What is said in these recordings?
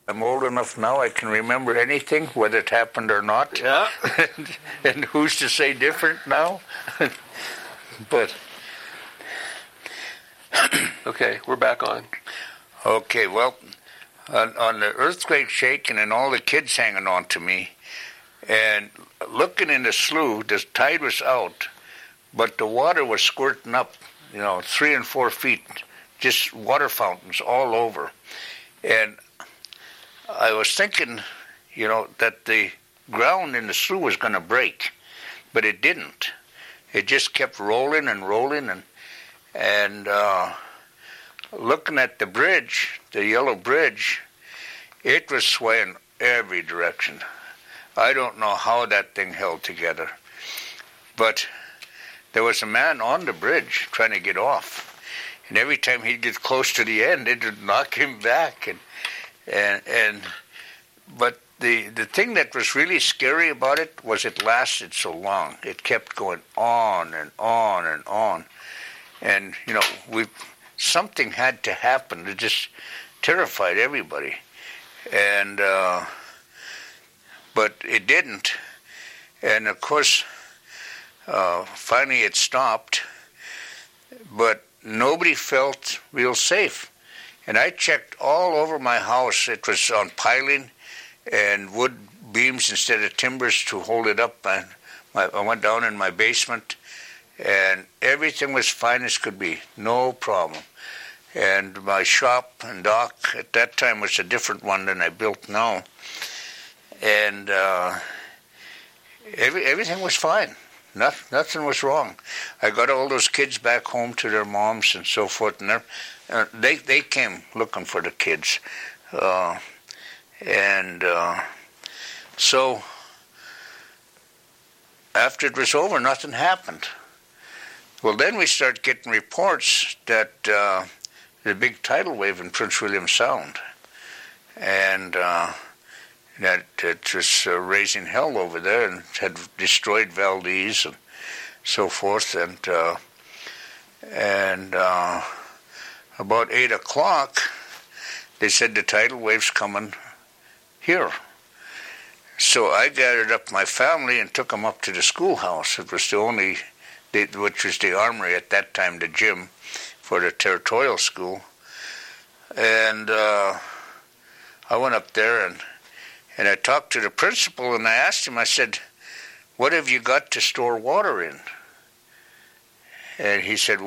I'm old enough now I can remember anything, whether it happened or not. Yeah. And who's to say different now? But Okay, we're back on. okay, well, on the earthquake shaking and all the kids hanging on to me, and looking in the slough, the tide was out, but the water was squirting up, 3 and 4 feet, just water fountains all over. And I was thinking, that the ground in the slough was going to break, but it didn't. It just kept rolling and rolling, and looking at the bridge, the yellow bridge, it was swaying every direction. I don't know how that thing held together, but there was a man on the bridge trying to get off, and every time he'd get close to the end, it would knock him back, but the thing that was really scary about it was it lasted so long. It kept going on and on and on. And, something had to happen. It just terrified everybody. And, but it didn't. And, of course, finally it stopped. But nobody felt real safe. And I checked all over my house. It was on piling and wood beams instead of timbers to hold it up. I went down in my basement, and everything was fine as could be, no problem. And my shop and dock at that time was a different one than I built now. And everything was fine. Nothing was wrong. I got all those kids back home to their moms and so forth, and they came looking for the kids. So after it was over, nothing happened. Well, then we started getting reports that the big tidal wave in Prince William Sound, and that it was raising hell over there and had destroyed Valdez and so forth. And about 8 o'clock, they said the tidal wave's coming here. So I gathered up my family and took them up to the schoolhouse. It was the only, which was the armory at that time, the gym for the territorial school. And I went up there and I talked to the principal, and I asked him, I said, "What have you got to store water in?" And he said,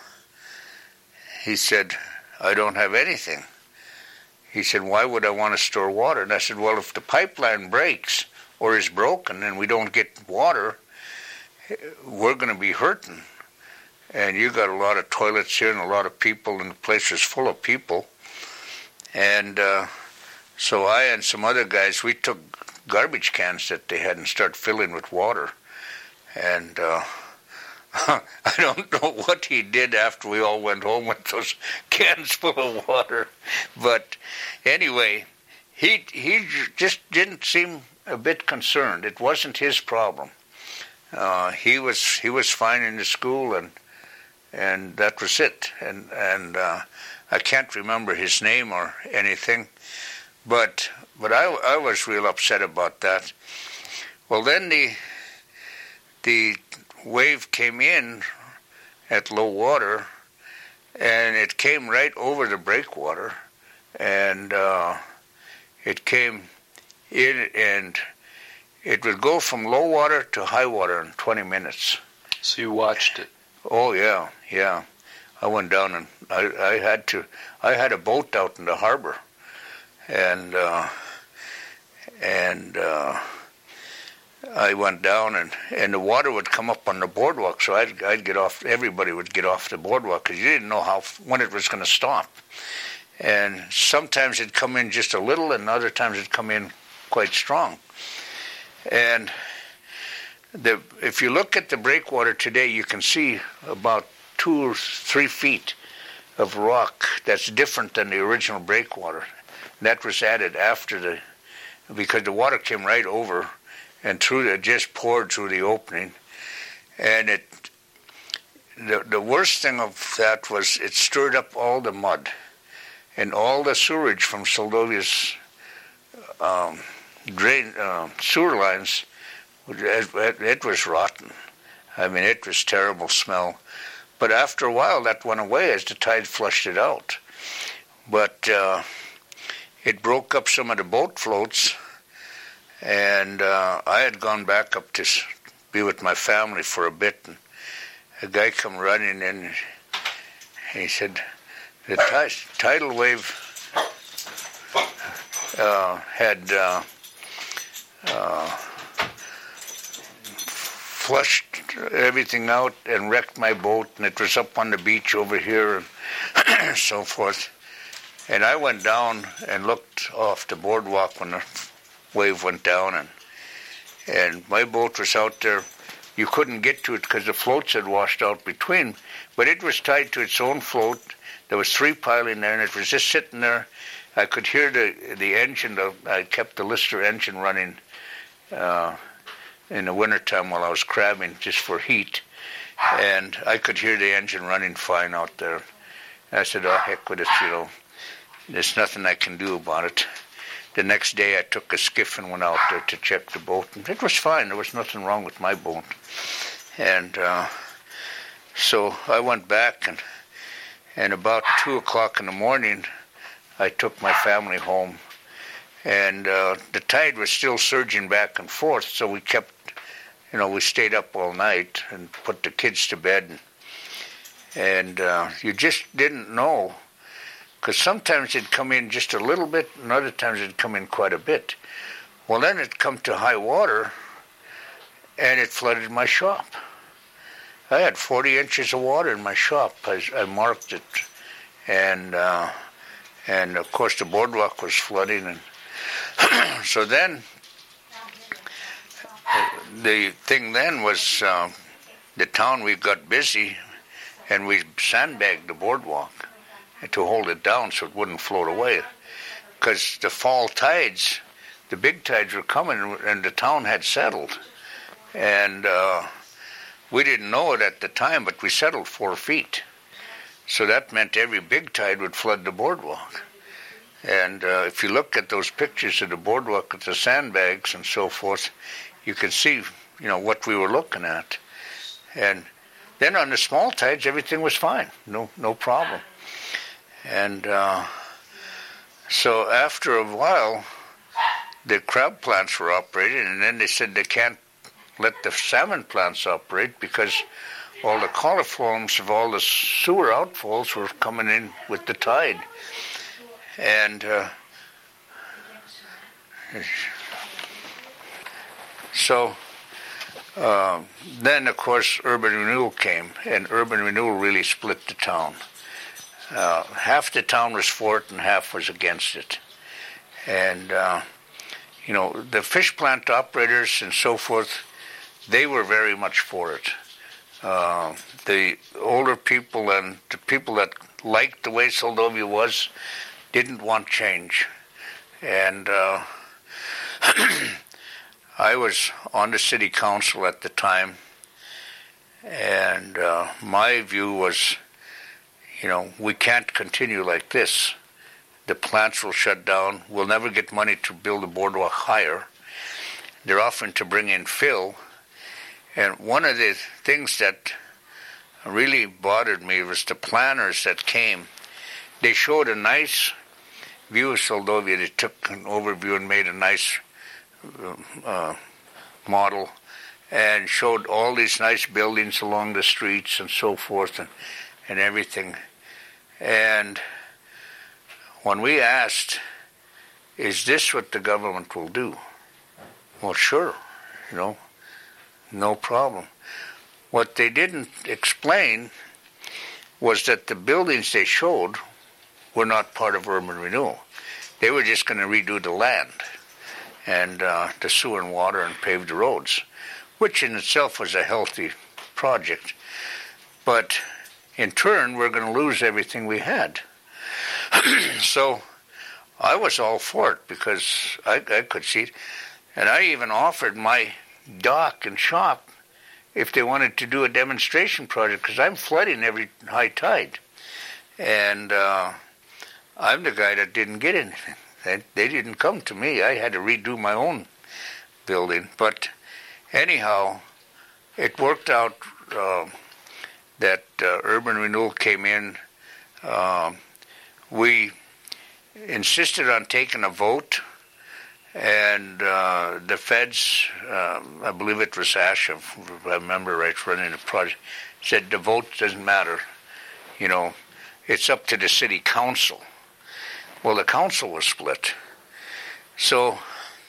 "I don't have anything." He said, "Why would I want to store water?" And I said, "Well, if the pipeline breaks or is broken and we don't get water, we're going to be hurting. And you got a lot of toilets here and a lot of people, and the place is full of people." And so I and some other guys, we took garbage cans that they had and started filling with water. And I don't know what he did after we all went home with those cans full of water. But anyway, he just didn't seem a bit concerned. It wasn't his problem. He was fine in the school, and that was it. And I can't remember his name or anything, but I was real upset about that. Well, then the wave came in at low water, and it came right over the breakwater, and it came in, and it would go from low water to high water in 20 minutes. So you watched it? Oh yeah. I went down and I had a boat out in the harbor, and I went down and the water would come up on the boardwalk, so I'd get off. Everybody would get off the boardwalk because you didn't know when it was going to stop. And sometimes it'd come in just a little, and other times it'd come in quite strong. And if you look at the breakwater today, you can see about 2 or 3 feet of rock that's different than the original breakwater. That was added after because the water came right over and just poured through the opening. And the worst thing of that was it stirred up all the mud and all the sewage from Seldovia sewer lines, it was rotten. I mean, it was terrible smell. But after a while, that went away as the tide flushed it out. But it broke up some of the boat floats, and I had gone back up to be with my family for a bit, and a guy come running in, and he said, the tidal wave had flushed everything out and wrecked my boat, and it was up on the beach over here and so forth. And I went down and looked off the boardwalk when the wave went down, and my boat was out there. You couldn't get to it because the floats had washed out between, but it was tied to its own float. There was 3 piling there, and it was just sitting there. I could hear the engine. I kept the Lister engine running in the wintertime while I was crabbing just for heat, and I could hear the engine running fine out there. I said, oh, heck with it, there's nothing I can do about it. The next day I took a skiff and went out there to check the boat, and it was fine. There was nothing wrong with my boat. And so I went back, and about 2 o'clock in the morning, I took my family home. And the tide was still surging back and forth, so we kept, we stayed up all night and put the kids to bed. And you just didn't know, because sometimes it'd come in just a little bit, and other times it'd come in quite a bit. Well, then it'd come to high water, and it flooded my shop. I had 40 inches of water in my shop. I marked it, and of course the boardwalk was flooding, and so then the thing then was the town, we got busy, and we sandbagged the boardwalk to hold it down so it wouldn't float away. Because the fall tides, the big tides were coming, and the town had settled. And we didn't know it at the time, but we settled 4 feet. So that meant every big tide would flood the boardwalk. And if you look at those pictures of the boardwalk with the sandbags and so forth, you can see, what we were looking at. And then on the small tides, everything was fine, no problem. And so after a while, the crab plants were operating, and then they said they can't let the salmon plants operate because all the coliforms of all the sewer outfalls were coming in with the tide. And so then, of course, urban renewal came, and urban renewal really split the town. Half the town was for it and half was against it. And, the fish plant operators and so forth, they were very much for it. The older people and the people that liked the way Seldovia was didn't want change. And I was on the city council at the time, and my view was, we can't continue like this. The plants will shut down. We'll never get money to build the boardwalk higher. They're offering to bring in fill. And one of the things that really bothered me was the planners that came. They showed a nice view of Seldovia. They took an overview and made a nice model and showed all these nice buildings along the streets and so forth and everything. And when we asked, is this what the government will do? Well, sure, no problem. What they didn't explain was that the buildings they showed were not part of urban renewal. They were just going to redo the land and the sewer and water and pave the roads, which in itself was a healthy project. But in turn, we're going to lose everything we had. So I was all for it because I could see it. And I even offered my dock and shop if they wanted to do a demonstration project, because I'm flooding every high tide. And I'm the guy that didn't get anything. They didn't come to me. I had to redo my own building. But anyhow, it worked out that urban renewal came in. We insisted on taking a vote, and the feds, I believe it was Ash, if I remember right, running the project, said the vote doesn't matter. It's up to the city council. Well, the council was split. So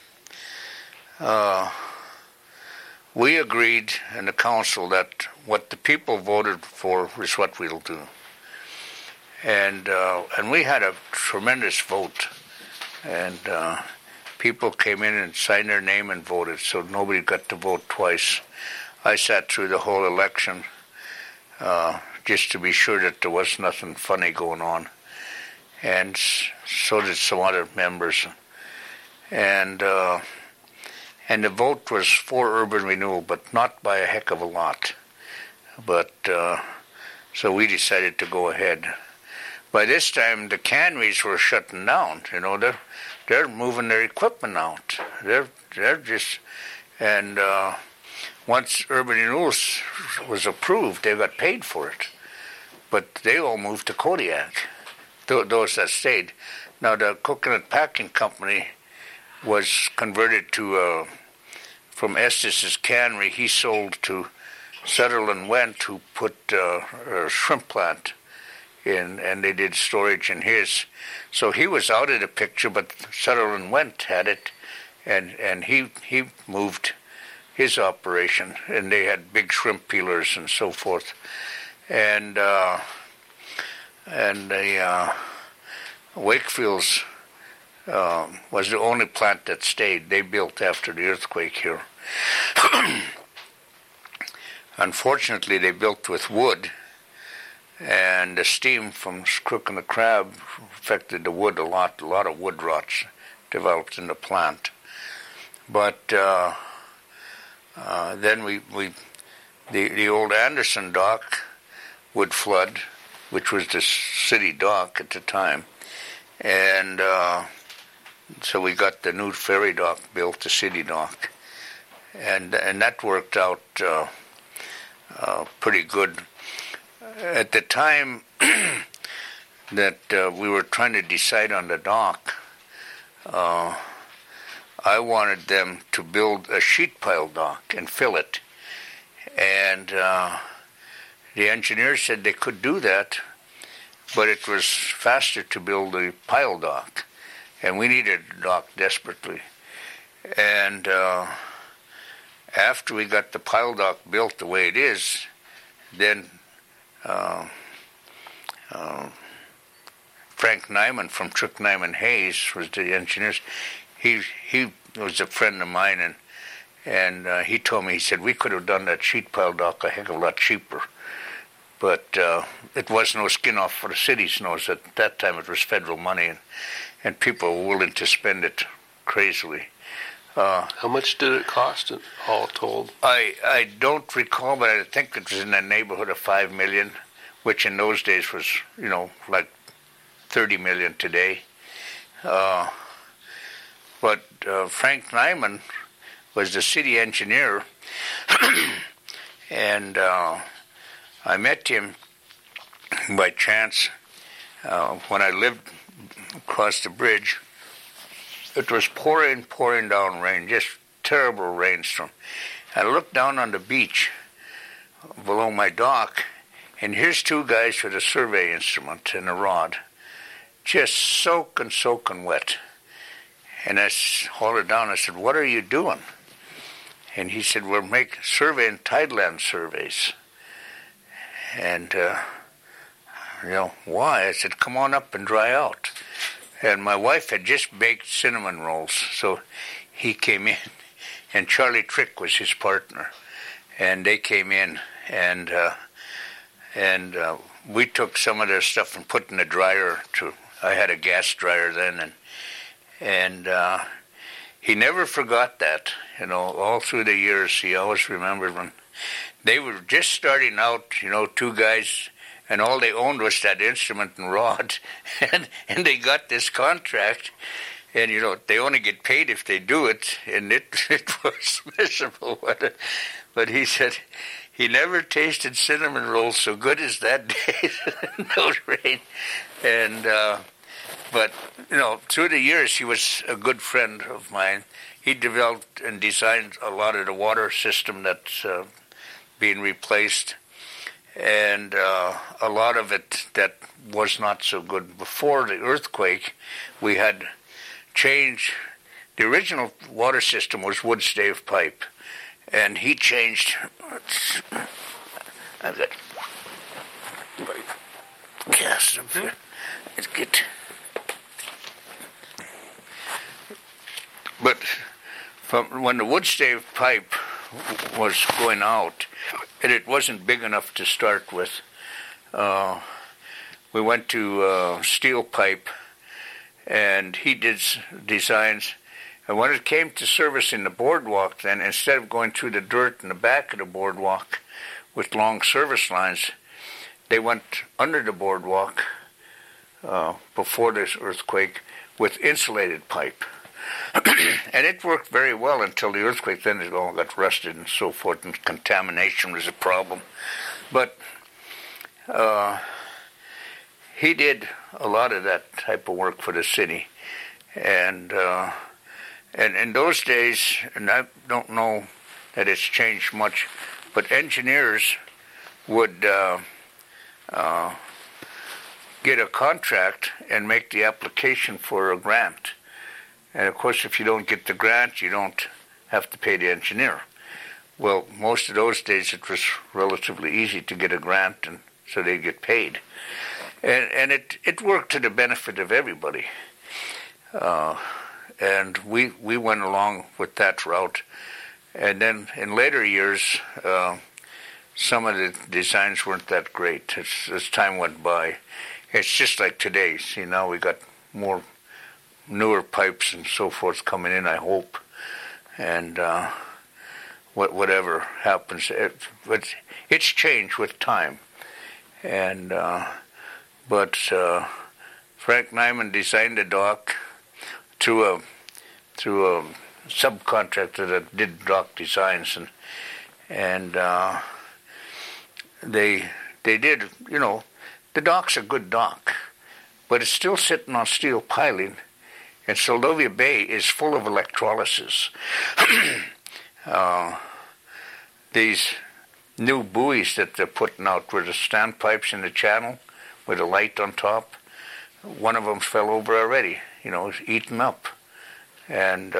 we agreed in the council that what the people voted for is what we'll do. And we had a tremendous vote. And people came in and signed their name and voted, so nobody got to vote twice. I sat through the whole election just to be sure that there was nothing funny going on. And so did some other members. And the vote was for urban renewal, but not by a heck of a lot. But so we decided to go ahead. By this time, the canneries were shutting down. They're moving their equipment out. They're just, and once urban renewal was approved, they got paid for it. But they all moved to Kodiak. Those that stayed. Now the coconut packing company was converted to from Estes' cannery. He sold to Sutherland Went, who put a shrimp plant in, and they did storage in his. So he was out of the picture, but Sutherland Went had it, and he moved his operation, and they had big shrimp peelers and so forth, and the Wakefield's was the only plant that stayed. They built after the earthquake here. Unfortunately, they built with wood, and the steam from Crook and the Crab affected the wood a lot. A lot of wood rots developed in the plant. But then the old Anderson dock would flood, which was the city dock at the time, and so we got the new ferry dock built, the city dock, and that worked out pretty good. At the time that we were trying to decide on the dock, I wanted them to build a sheet pile dock and fill it. And the engineers said they could do that, but it was faster to build a pile dock. And we needed a dock desperately. And after we got the pile dock built the way it is, then Frank Nyman from Trick Nyman Hayes was the engineer. He was a friend of mine, and he told me, he said, we could have done that sheet pile dock a heck of a lot cheaper. But it was no skin off for the city's nose. At that time it was federal money, and people were willing to spend it crazily. How much did it cost, all told? I don't recall, but I think it was in the neighborhood of $5 million, which in those days was, like $30 million today. But Frank Nyman was the city engineer, and I met him by chance when I lived across the bridge. It was pouring down rain, just terrible rainstorm. I looked down on the beach below my dock, and here's two guys with a survey instrument and a rod, just soaking wet. And I hauled it down. I said, "What are you doing?" And he said, "We're surveying tideland surveys." And, why? I said, "Come on up and dry out." And my wife had just baked cinnamon rolls, so he came in, and Charlie Trick was his partner. And they came in, and we took some of their stuff and put in the dryer. I had a gas dryer then, and he never forgot that. All through the years, he always remembered when they were just starting out. Two guys, and all they owned was that instrument and rod, and they got this contract, And, they only get paid if they do it, and it was miserable. But he said he never tasted cinnamon rolls so good as that day in those rain. And, but, through the years, he was a good friend of mine. He developed and designed a lot of the water system that's being replaced, and a lot of it that was not so good. Before the earthquake, we had changed. The original water system was wood stave pipe, and he changed. I've got gas up here. Let's get. But when the wood stave pipe was going out, and it wasn't big enough to start with, we went to steel pipe, and he did designs. And when it came to servicing the boardwalk, then instead of going through the dirt in the back of the boardwalk with long service lines, they went under the boardwalk before this earthquake with insulated pipe. And it worked very well until the earthquake. Then it all got rusted and so forth, and contamination was a problem. But he did a lot of that type of work for the city. And in those days, and I don't know that it's changed much, but engineers would get a contract and make the application for a grant. And of course, if you don't get the grant, you don't have to pay the engineer. Well, most of those days it was relatively easy to get a grant, and so they get paid. And it worked to the benefit of everybody. And we went along with that route. And then in later years, some of the designs weren't that great as time went by. It's just like today. See, now we got more newer pipes and so forth coming in, I hope. And whatever happens, it's changed with time. And but Frank Nyman designed a dock through a subcontractor that did dock designs, and they did, the dock's a good dock, but it's still sitting on steel piling. And Seldovia Bay is full of electrolysis. These new buoys that they're putting out with the standpipes in the channel with a light on top, one of them fell over already, it's eaten up. And,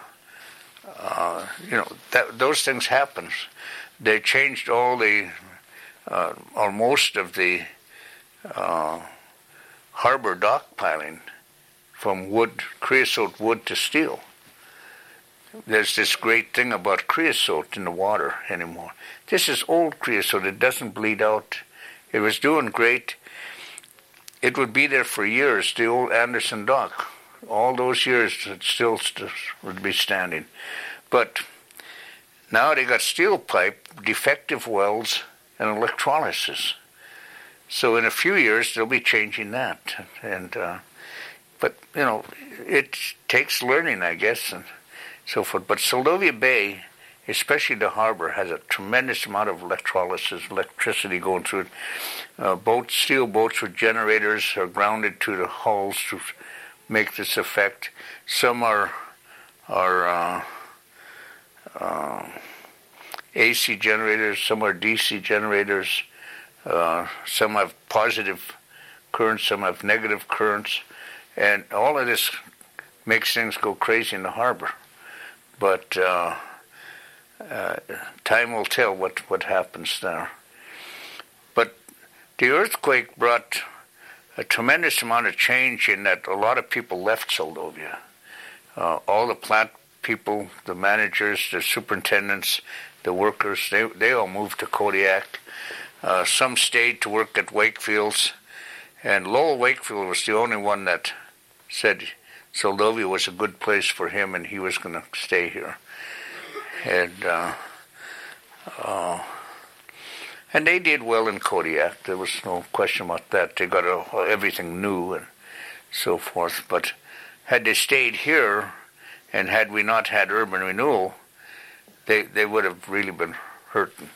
those things happen. They changed all the, or most of the harbor dock piling from wood, creosote wood to steel. There's this great thing about creosote in the water anymore. This is old creosote. It doesn't bleed out. It was doing great. It would be there for years, the old Anderson dock. All those years, it still would be standing. But now they got steel pipe, defective welds, and electrolysis. So in a few years, they'll be changing that. And but, it takes learning, I guess, and so forth. But Seldovia Bay, especially the harbor, has a tremendous amount of electrolysis, electricity going through it. Steel boats with generators are grounded to the hulls to make this effect. Some are AC generators, some are DC generators. Some have positive currents, some have negative currents. And all of this makes things go crazy in the harbor. But time will tell what happens there. But the earthquake brought a tremendous amount of change in that a lot of people left Seldovia. All the plant people, the managers, the superintendents, the workers, they all moved to Kodiak. Some stayed to work at Wakefield's. And Lowell Wakefield was the only one that said Seldovia was a good place for him and he was going to stay here. And they did well in Kodiak. There was no question about that. They got everything new and so forth. But had they stayed here, and had we not had urban renewal, they would have really been hurting.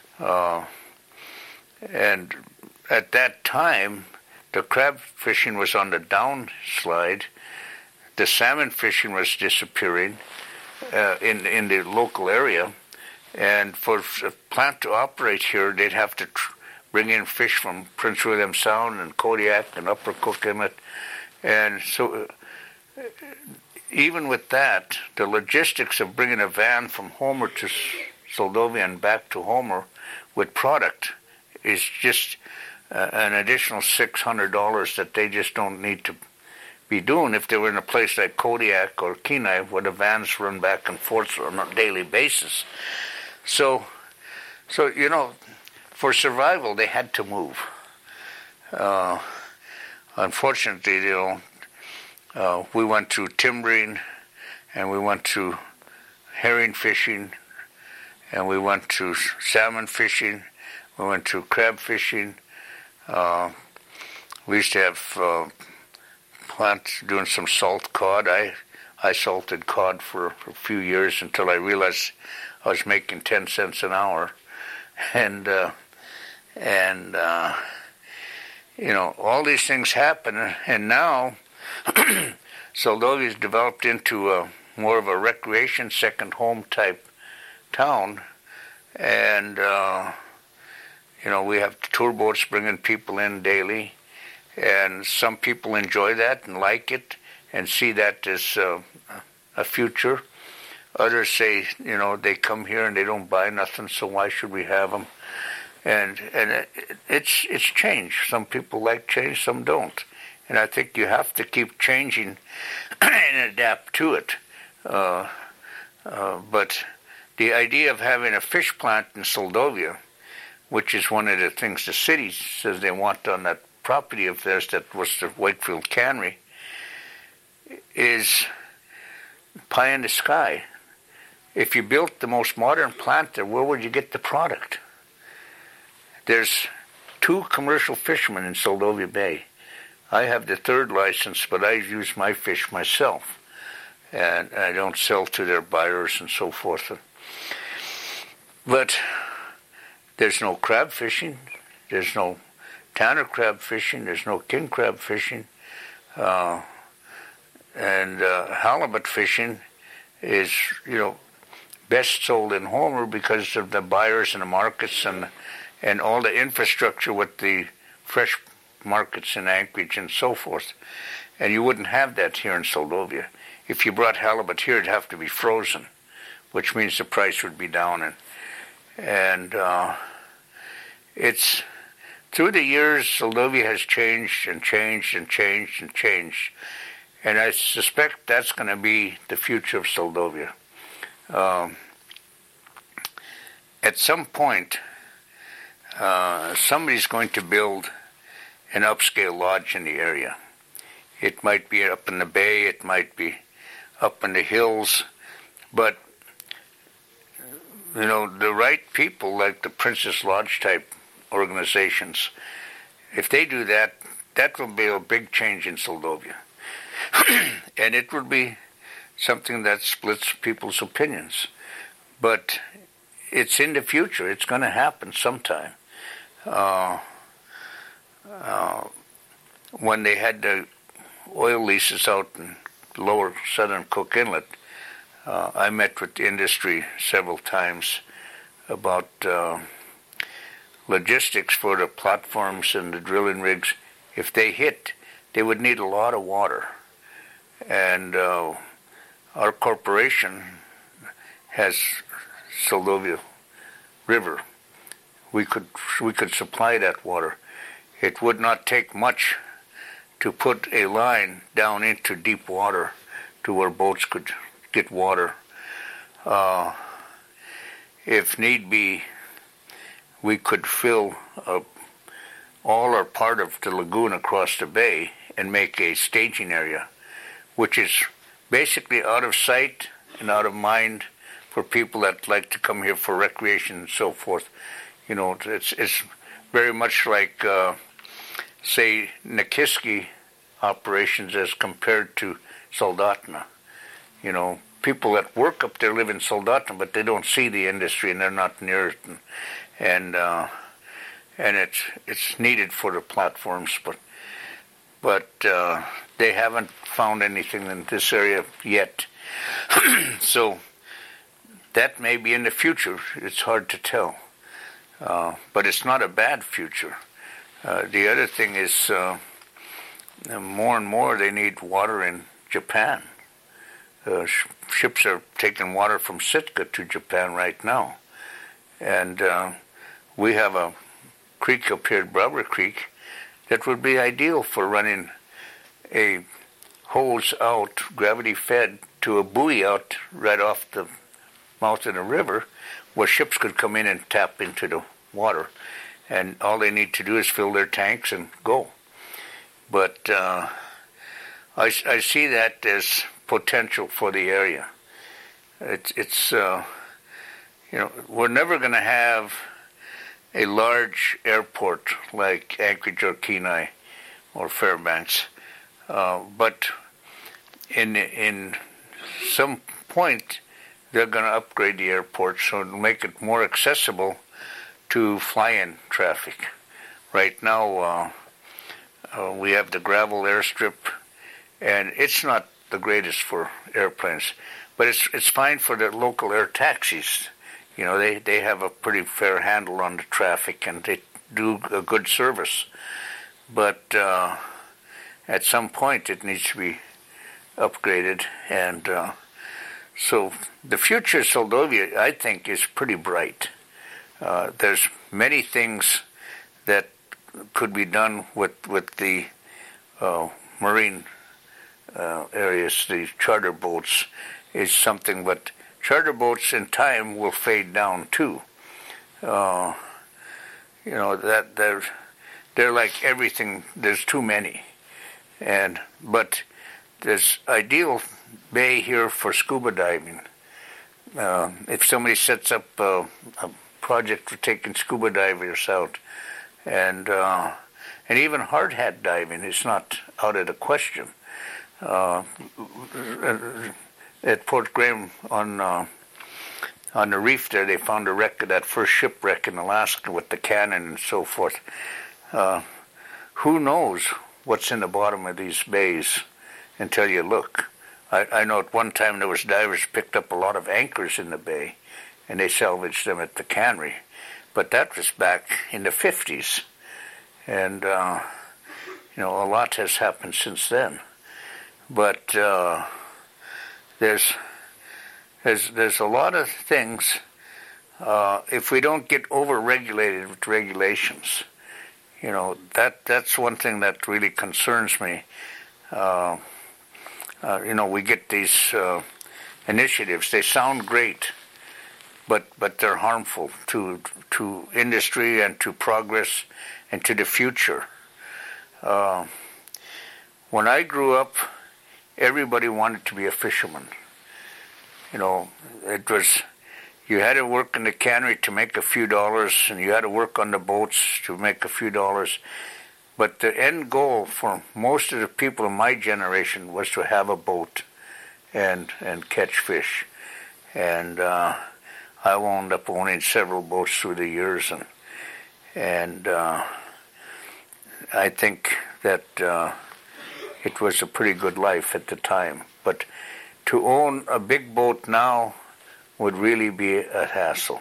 And at that time, the crab fishing was on the downslide. The salmon fishing was disappearing in the local area. And for a plant to operate here, they'd have to bring in fish from Prince William Sound and Kodiak and Upper Cook Inlet. And so even with that, the logistics of bringing a van from Homer to Seldovia and back to Homer with product is just an additional $600 that they just don't need to be doing if they were in a place like Kodiak or Kenai where the vans run back and forth on a daily basis. So you know, for survival, they had to move. Unfortunately, you know, we went to timbering, and we went to herring fishing, and we went to salmon fishing, we went to crab fishing. We used to have plants doing some salt cod. I salted cod for a few years until I realized I was making 10 cents an hour, and you know, all these things happen, and now Seldovia's developed into more of a recreation, second home type town, and you know, we have tour boats bringing people in daily, and some people enjoy that and like it and see that as a future. Others say, you know, they come here and they don't buy nothing, so why should we have them? And it's changed. Some people like change, some don't. And I think you have to keep changing and adapt to it. But the idea of having a fish plant in Seldovia, which is one of the things the city says they want on that property of theirs that was the Whitefield Cannery, is pie in the sky. If you built the most modern plant there, where would you get the product? There's 2 commercial fishermen in Seldovia Bay. I have the 3rd license, but I use my fish myself, and I don't sell to their buyers and so forth. But there's no crab fishing, there's no Tanner crab fishing, there's no king crab fishing, and halibut fishing is, you know, best sold in Homer because of the buyers and the markets and all the infrastructure with the fresh markets in Anchorage and so forth. And you wouldn't have that here in Seldovia. If you brought halibut here, it'd have to be frozen, which means the price would be down. And it's through the years, Seldovia has changed and changed and changed and changed. And I suspect that's going to be the future of Seldovia. At some point, somebody's going to build an upscale lodge in the area. It might be up in the bay, it might be up in the hills, but you know, the right people like the Princess Lodge type organizations, if they do that, that will be a big change in Seldovia. And it will be something that splits people's opinions. But it's in the future. It's going to happen sometime. When they had the oil leases out in lower southern Cook Inlet, I met with the industry several times about logistics for the platforms and the drilling rigs. If they hit, they would need a lot of water. And our corporation has Seldovia River. We could supply that water. It would not take much to put a line down into deep water to where boats could get water. If need be, we could fill all or part of the lagoon across the bay and make a staging area, which is basically out of sight and out of mind for people that like to come here for recreation and so forth. You know, it's very much like, say, Nikiski operations as compared to Soldotna. You know, people that work up there live in Soldotna, but they don't see the industry and they're not near it, and it's needed for the platforms, but they haven't found anything in this area yet. So that may be in the future. It's hard to tell, but it's not a bad future. The other thing is more and more they need water in Japan. Ships are taking water from Sitka to Japan right now. And we have a creek up here, Barbara Creek, that would be ideal for running a hose out, gravity-fed, to a buoy out right off the mouth of the river, where ships could come in and tap into the water. And all they need to do is fill their tanks and go. But I see that as potential for the area. It's you know, we're never going to have a large airport like Anchorage or Kenai or Fairbanks, but in some point they're going to upgrade the airport so it'll make it more accessible to fly-in traffic. Right now we have the gravel airstrip, and it's not the greatest for airplanes, but it's fine for the local air taxis. You know, they have a pretty fair handle on the traffic, and they do a good service. But at some point it needs to be upgraded, and so the future of Seldovia, I think, is pretty bright. There's many things that could be done with the marine areas. The charter boats is something, but charter boats in time will fade down too. You know, that they're like everything. There's too many, but there's ideal bay here for scuba diving. If somebody sets up a project for taking scuba divers out, and even hard hat diving is not out of the question. At Port Graham on the reef there, they found a wreck of that first shipwreck in Alaska with the cannon and so forth. Who knows what's in the bottom of these bays until you look. I know at one time there was divers picked up a lot of anchors in the bay, and they salvaged them at the cannery. But that was back in the 50s. And, you know, a lot has happened since then. But there's a lot of things. If we don't get over-regulated with regulations, you know, that's one thing that really concerns me. You know, we get these initiatives. They sound great, but they're harmful to industry and to progress and to the future. When I grew up, everybody wanted to be a fisherman. You know, it was, you had to work in the cannery to make a few dollars, and you had to work on the boats to make a few dollars. But the end goal for most of the people in my generation was to have a boat and catch fish. And I wound up owning several boats through the years, and I think that it was a pretty good life at the time. But to own a big boat now would really be a hassle.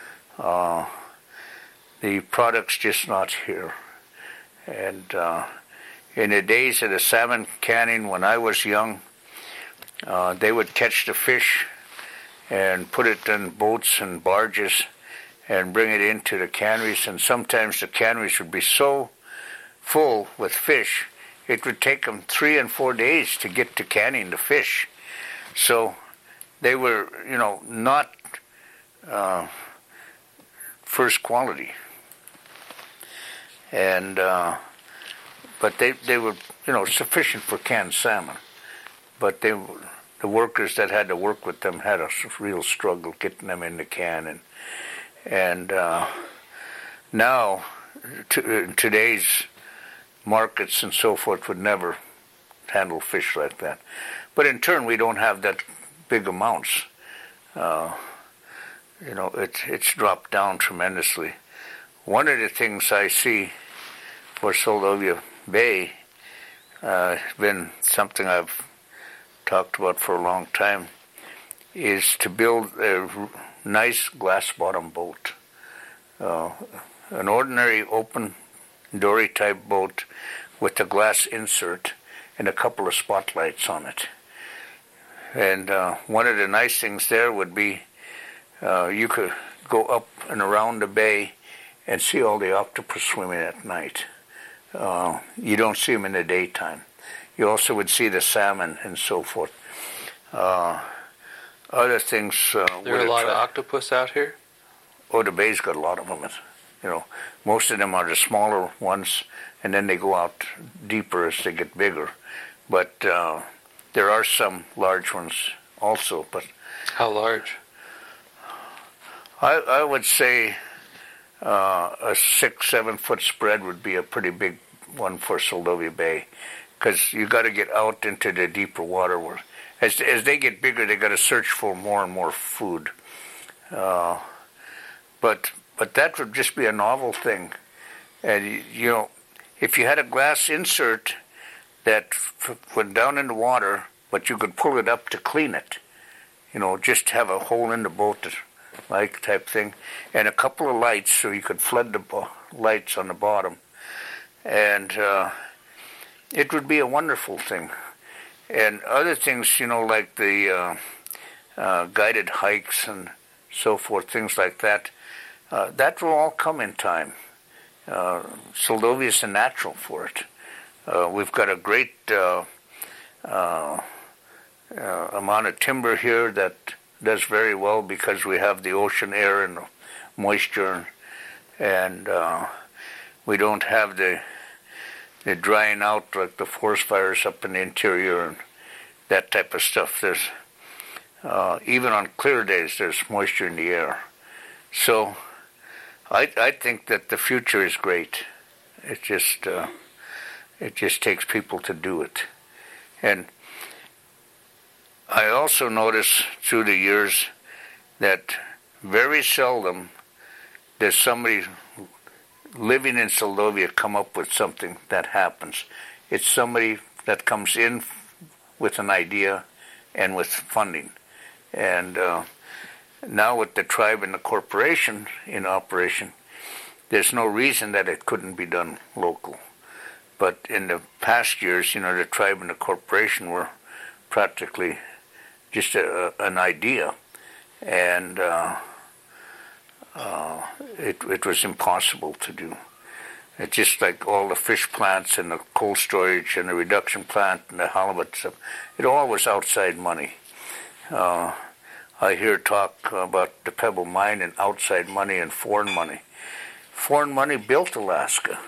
The product's just not here. And in the days of the salmon canning, when I was young, they would catch the fish and put it in boats and barges and bring it into the canneries. And sometimes the canneries would be so full with fish, it would take them 3 and 4 days to get to canning the fish. So they were, you know, not first quality. And but they were, you know, sufficient for canned salmon. But the workers that had to work with them had a real struggle getting them in the can. And now today's markets and so forth would never handle fish like that. But in turn, we don't have that big amounts. It's dropped down tremendously. One of the things I see for Seldovia Bay has been something I've talked about for a long time, is to build a nice glass-bottom boat. An ordinary open dory-type boat with a glass insert and a couple of spotlights on it. And one of the nice things there would be you could go up and around the bay and see all the octopus swimming at night. You don't see them in the daytime. You also would see the salmon and so forth. Other things... there are a lot of octopus out here? Oh, the bay's got a lot of them. Most of them are the smaller ones, and then they go out deeper as they get bigger. But there are some large ones also. But how large? I would say a 6-7 foot spread would be a pretty big one for Seldovia Bay, because you got to get out into the deeper water. Where, as they get bigger, they got to search for more and more food. But that would just be a novel thing. And if you had a glass insert that went down in the water, but you could pull it up to clean it, just have a hole in the boat, like type thing, and a couple of lights so you could flood the lights on the bottom, and it would be a wonderful thing. And other things, like the guided hikes and so forth, things like that, that will all come in time. Seldovia is a natural for it. We've got a great amount of timber here that does very well because we have the ocean air and moisture, and we don't have the drying out like the forest fires up in the interior and that type of stuff. There's even on clear days there's moisture in the air. So I think that the future is great. It just takes people to do it. And I also notice through the years that very seldom does somebody living in Seldovia come up with something that happens. It's somebody that comes in with an idea and with funding. And now with the tribe and the corporation in operation, there's no reason that it couldn't be done local. But in the past years, the tribe and the corporation were practically just an idea, and it was impossible to do. It's just like all the fish plants and the cold storage and the reduction plant and the halibut stuff. It all was outside money. I hear talk about the Pebble Mine and outside money and foreign money. Foreign money built Alaska.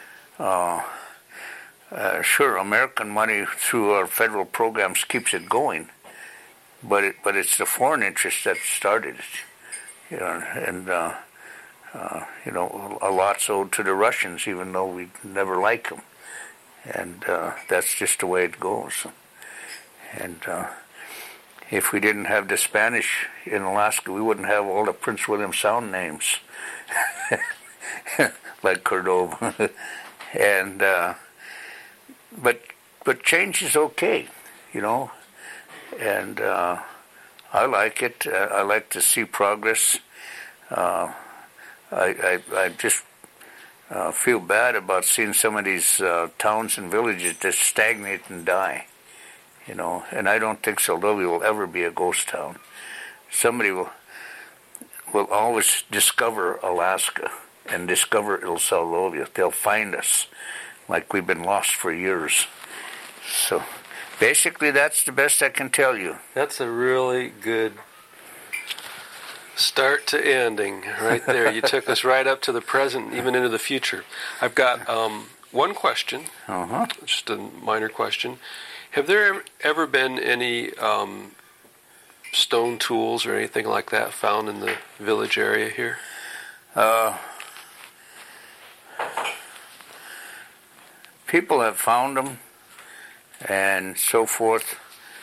Sure, American money through our federal programs keeps it going, but it's the foreign interest that started it. And a lot's owed to the Russians, even though we never like them, and that's just the way it goes. And if we didn't have the Spanish in Alaska, we wouldn't have all the Prince William Sound names, like Cordova, and but change is okay, and I like it. I like to see progress. I just feel bad about seeing some of these towns and villages just stagnate and die, and I don't think Seldovia will ever be a ghost town. Somebody will always discover Alaska and discover Il Seldovia. They'll find us like we've been lost for years. So basically that's the best I can tell you. That's a really good start to ending right there. You took us right up to the present, even into the future. I've got one question, just a minor question. Have there ever been any stone tools or anything like that found in the village area here? People have found them, and so forth.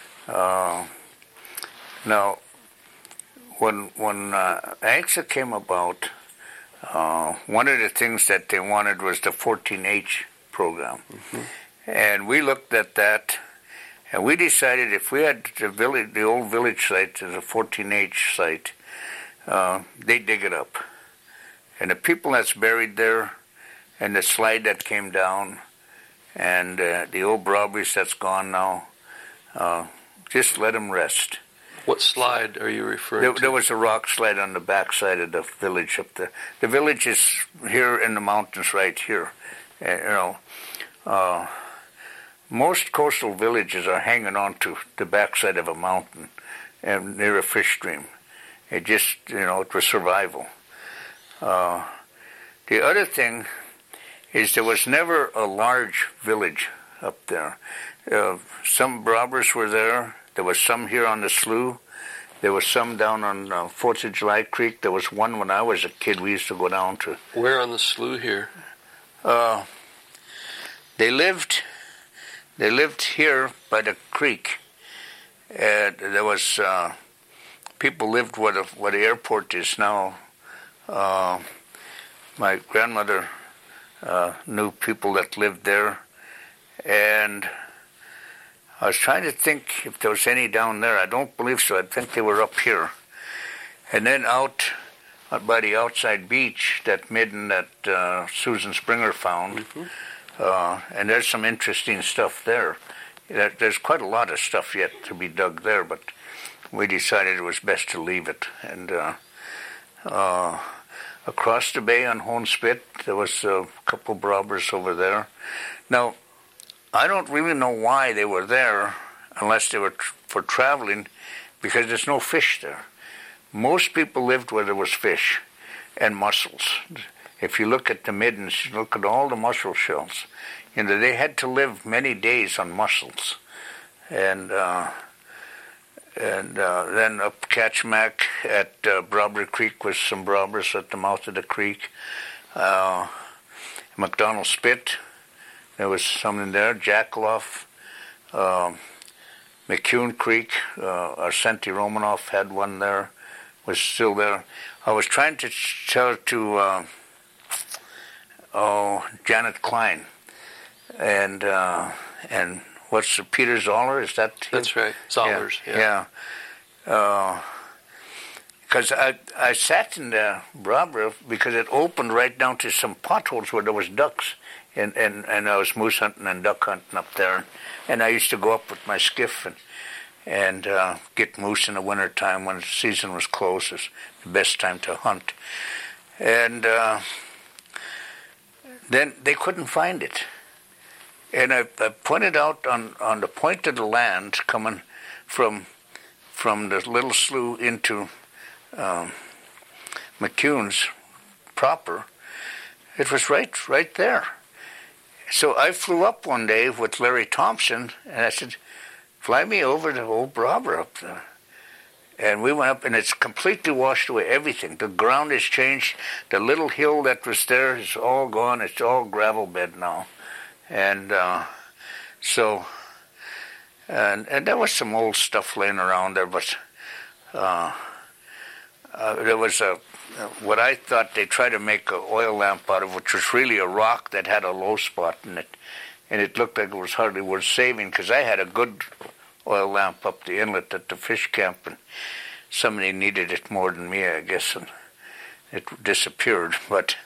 Now, when ANCSA came about, one of the things that they wanted was the 14H program. Mm-hmm. And we looked at that, and we decided if we had the old village site as a 14H site, they dig it up. And the people that's buried there, and the slide that came down, and the old Brawberries that's gone now, just let them rest. What slide are you referring to? There was a rock slide on the backside of the village up there. The village is here in the mountains right here. Most coastal villages are hanging on to the backside of a mountain and near a fish stream. It just, it was survival. The other thing is there was never a large village up there. Some Brawberries were there. There was some here on the slough. There was some down on 4th of July Creek. There was one when I was a kid we used to go down to. Where on the slough here? They lived here by the creek. There was people lived where the airport is now. My grandmother knew people that lived there, and I was trying to think if there was any down there. I don't believe so. I think they were up here. And then out by the outside beach, that midden that Susan Springer found, mm-hmm. And there's some interesting stuff there. There's quite a lot of stuff yet to be dug there, but we decided it was best to leave it. And across the bay on Hone Spit, there was a couple of Brawberries over there. Now, I don't really know why they were there, unless they were for traveling, because there's no fish there. Most people lived where there was fish and mussels. If you look at the middens, you look at all the mussel shells. They had to live many days on mussels. And then up Catchmack at Brawberry Creek was some Brawberries at the mouth of the creek. McDonald Spit, there was some in there. Jackaloff, McCune Creek, Arsenti Romanoff had one there, was still there. I was trying to tell it to Janet Klein, and what's Peter Zoller? Is that him? That's right, Zollers. Yeah. Because I sat in the Brawberry because it opened right down to some potholes where there was ducks, and I was moose hunting and duck hunting up there, and I used to go up with my skiff and get moose in the winter time when the season was closed. It's the best time to hunt, and then they couldn't find it. And I pointed out on the point of the land coming from the little slough into McCune's proper, it was right there. So I flew up one day with Larry Thompson, and I said, fly me over to old Brawberry up there. And we went up, and it's completely washed away, everything. The ground has changed. The little hill that was there is all gone. It's all gravel bed now. And and there was some old stuff laying around there, but there was what I thought they tried to make an oil lamp out of, which was really a rock that had a low spot in it, and it looked like it was hardly worth saving, because I had a good oil lamp up the inlet at the fish camp, and somebody needed it more than me, I guess, and it disappeared. But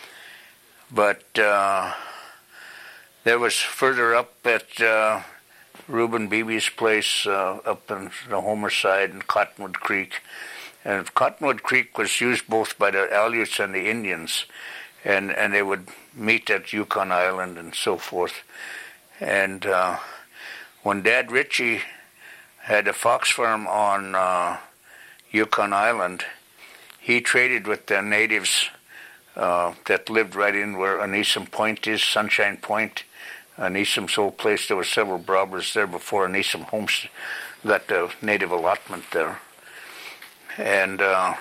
there was further up at Reuben Beebe's place up in the Homer side in Cottonwood Creek. And Cottonwood Creek was used both by the Aleuts and the Indians, and they would meet at Yukon Island and so forth. And when Dad Ritchie had a fox farm on Yukon Island, he traded with the natives that lived right in where Anisum Point is, Sunshine Point. Anisum's old place, there were several Brawberries there before Anisum Homes got the native allotment there. And, right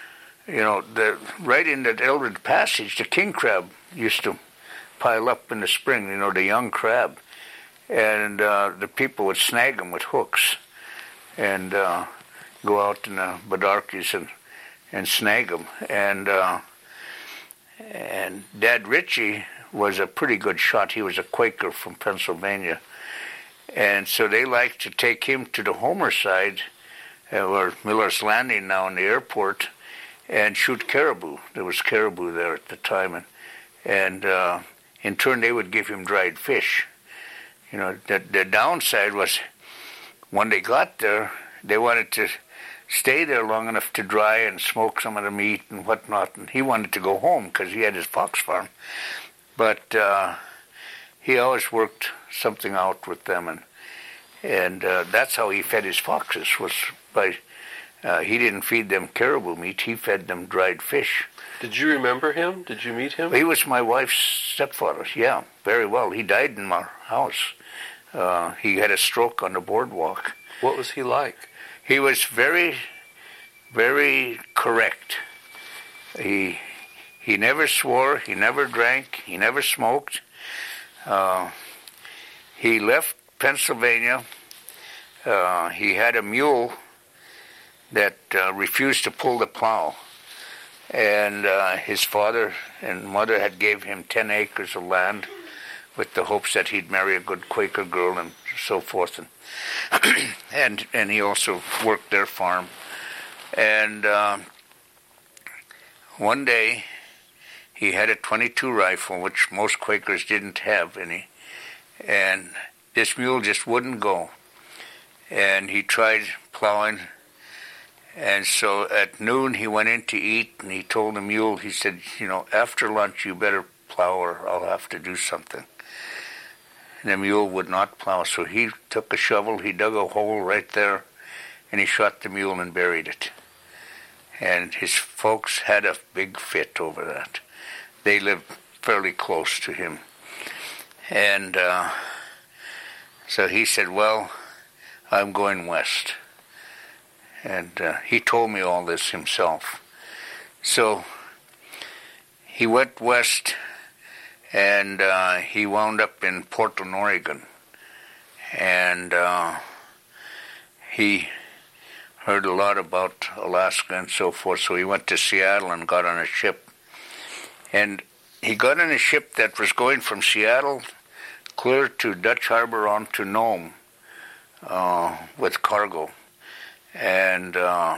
in that Eldred Passage, the king crab used to pile up in the spring, the young crab. and the people would snag them with hooks and go out in the Badarkis and snag them. And Dad Ritchie was a pretty good shot. He was a Quaker from Pennsylvania. And so they liked to take him to the Homer side, or Miller's Landing now in the airport, and shoot caribou. There was caribou there at the time. And in turn, they would give him dried fish. You know, the downside was when they got there, they wanted to stay there long enough to dry and smoke some of the meat and whatnot. And he wanted to go home because he had his fox farm. But he always worked something out with them. And that's how he fed his foxes, was by... he didn't feed them caribou meat. He fed them dried fish. Did you remember him? Did you meet him? He was my wife's stepfather, yeah, very well. He died in my house. He had a stroke on the boardwalk. What was he like? He was very, very correct. He never swore. He never drank. He never smoked. He left Pennsylvania. He had a mule that refused to pull the plow. And his father and mother had gave him 10 acres of land with the hopes that he'd marry a good Quaker girl and so forth. And he also worked their farm. And one day he had a .22 rifle, which most Quakers didn't have any. And this mule just wouldn't go. And he tried plowing. And so at noon he went in to eat, and he told the mule, he said, you know, after lunch you better plow or I'll have to do something. And the mule would not plow, so he took a shovel, he dug a hole right there, and he shot the mule and buried it. And his folks had a big fit over that. They lived fairly close to him. And so he said, well, I'm going west. And he told me all this himself. So he went west, and he wound up in Portland, Oregon. And he heard a lot about Alaska and so forth, so he went to Seattle and got on a ship. And he got on a ship that was going from Seattle clear to Dutch Harbor on to Nome with cargo. And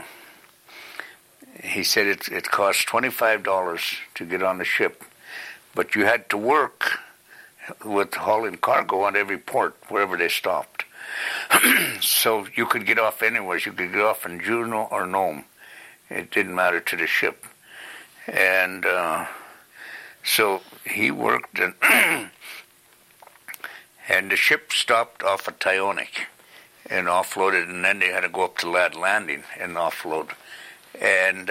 he said it cost $25 to get on the ship, but you had to work with hauling cargo on every port, wherever they stopped. So you could get off anywhere. You could get off in Juneau or Nome. It didn't matter to the ship. And so he worked, and the ship stopped off at Tyonek and offloaded, and then they had to go up to Ladd Landing and offload. And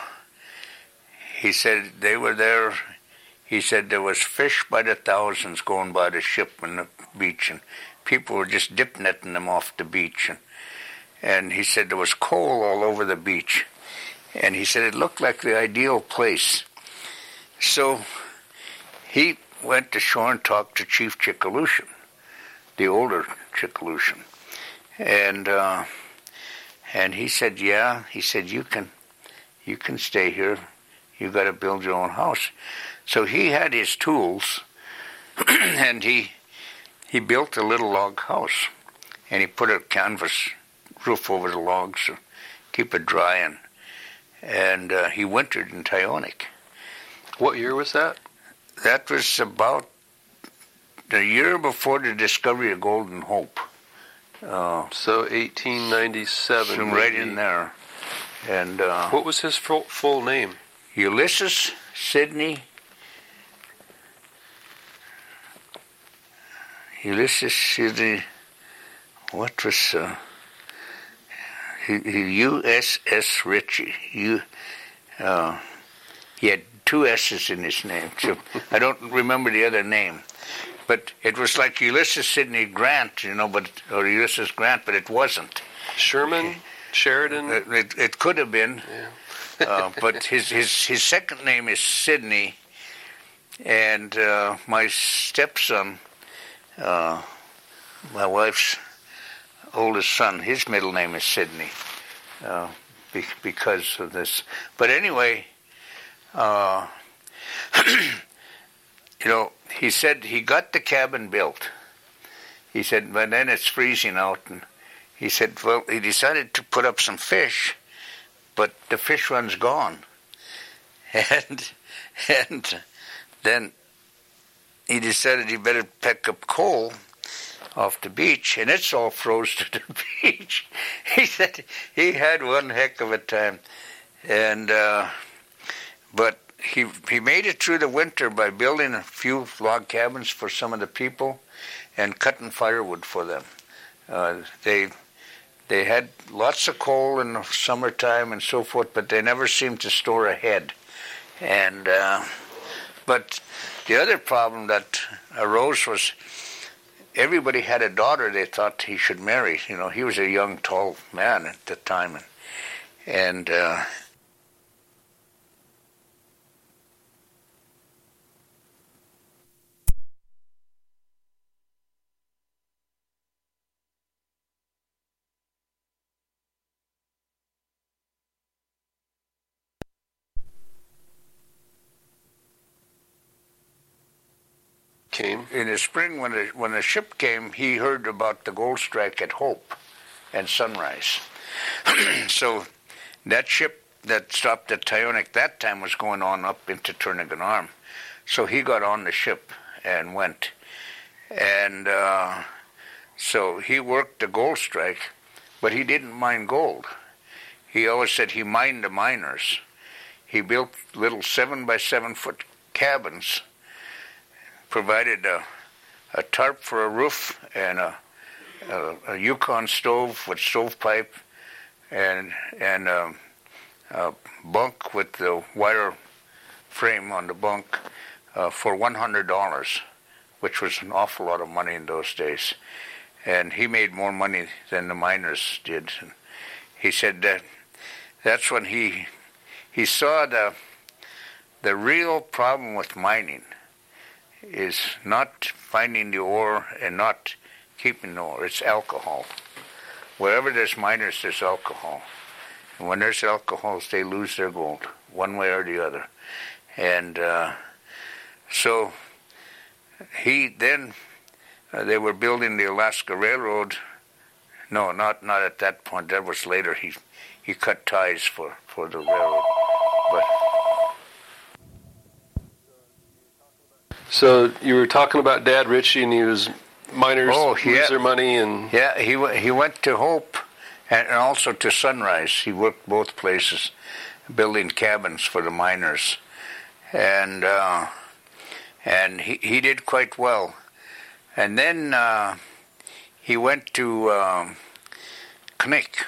he said they were there. He said there was fish by the thousands going by the ship and the beach, and people were just dip netting them off the beach. And he said there was coal all over the beach. And he said it looked like the ideal place. So he went to shore and talked to Chief Chickalushan, the older Chickalushan. And he said, yeah. He said, you can stay here. You got to build your own house. So he had his tools, and he built a little log house, and he put a canvas roof over the logs to keep it dry, and he wintered in Tyonek. What year was that? That was about the year before the discovery of Golden Hope. So 1897. Right in there. And what was his full name? Ulysses Sidney. What was USS Ritchie? He had two S's in his name, so I don't remember the other name. But it was like Ulysses Sidney Grant, or Ulysses Grant, but it wasn't. Sherman? Sheridan? It could have been. Yeah. But his second name is Sidney, and my stepson my wife's oldest son, his middle name is Sidney, because of this. But anyway, he said he got the cabin built. He said, but then it's freezing out, and he said, well, he decided to put up some fish, but the fish run's gone. And then he decided he better pick up coal off the beach, and it's all froze to the beach. He said he had one heck of a time, and but he made it through the winter by building a few log cabins for some of the people and cutting firewood for them. They had lots of coal in the summertime and so forth, but they never seemed to store ahead. And but the other problem that arose was everybody had a daughter they thought he should marry. He was a young, tall man at the time, and came. In the spring, when the ship came, he heard about the gold strike at Hope and Sunrise. So that ship that stopped at Tyonek that time was going on up into Turnagain Arm. So he got on the ship and went. And so he worked the gold strike, but he didn't mine gold. He always said he mined the miners. He built little 7 by 7 foot cabins, provided a tarp for a roof and a Yukon stove with stovepipe and a bunk with the wire frame on the bunk for $100, which was an awful lot of money in those days. And he made more money than the miners did. And he said that's when he saw the real problem with mining is not finding the ore and not keeping the ore. It's alcohol. Wherever there's miners, there's alcohol. And when there's alcohol, they lose their gold, one way or the other. And so they were building the Alaska Railroad. No, not at that point. That was later. He cut ties for the railroad. But so you were talking about Dad Ritchie, and he was miners lose their money, and he went to Hope and also to Sunrise. He worked both places, building cabins for the miners, and he did quite well. And then he went to Knik.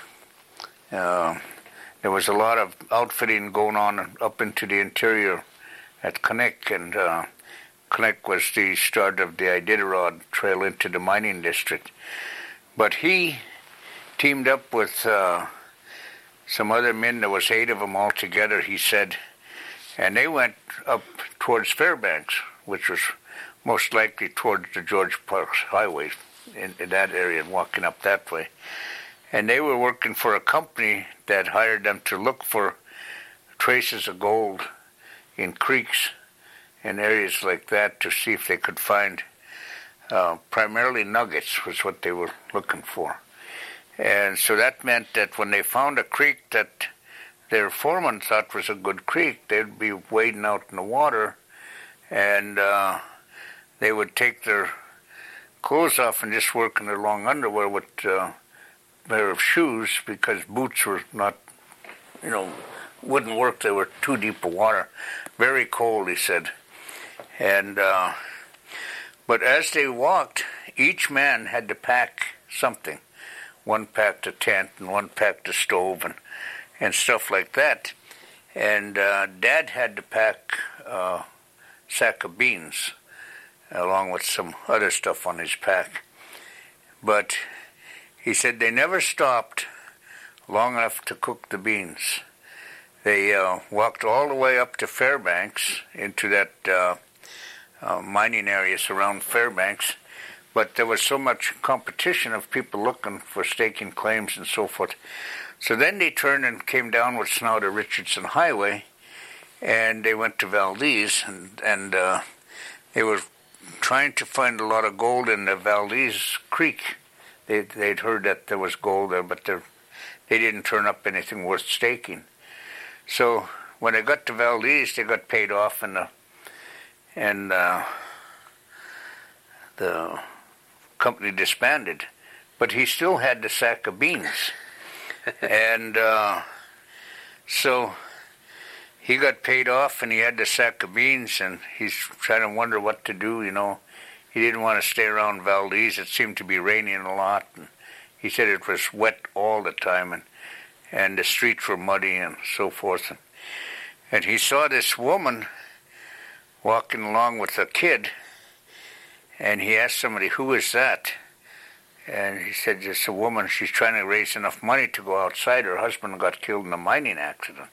There was a lot of outfitting going on up into the interior at Knik, and Knik was the start of the Iditarod Trail into the mining district. But he teamed up with some other men. There was 8 of them all together, he said, and they went up towards Fairbanks, which was most likely towards the George Parks Highway in that area, and walking up that way. And they were working for a company that hired them to look for traces of gold in creeks and areas like that to see if they could find primarily nuggets was what they were looking for. And so that meant that when they found a creek that their foreman thought was a good creek, they'd be wading out in the water, and they would take their clothes off and just work in their long underwear with a pair of shoes, because boots were not, wouldn't work. They were too deep of water. Very cold, he said. And but as they walked, each man had to pack something. One packed a tent, and one packed a stove, and stuff like that. And Dad had to pack a sack of beans, along with some other stuff on his pack. But he said they never stopped long enough to cook the beans. They walked all the way up to Fairbanks, into that mining area around Fairbanks, but there was so much competition of people looking for staking claims and so forth. So then they turned and came down what's now the Richardson Highway, and they went to Valdez, and they were trying to find a lot of gold in the Valdez Creek. They'd heard that there was gold there, but they didn't turn up anything worth staking. So when they got to Valdez, they got paid off, and the company disbanded. But he still had the sack of beans. And so he got paid off, and he had the sack of beans, and he's trying to wonder what to do, He didn't want to stay around Valdez. It seemed to be raining a lot, and he said it was wet all the time, and the streets were muddy and so forth. And he saw this woman walking along with a kid, and he asked somebody, "Who is that?" And he said, "It's a woman. She's trying to raise enough money to go outside. Her husband got killed in a mining accident."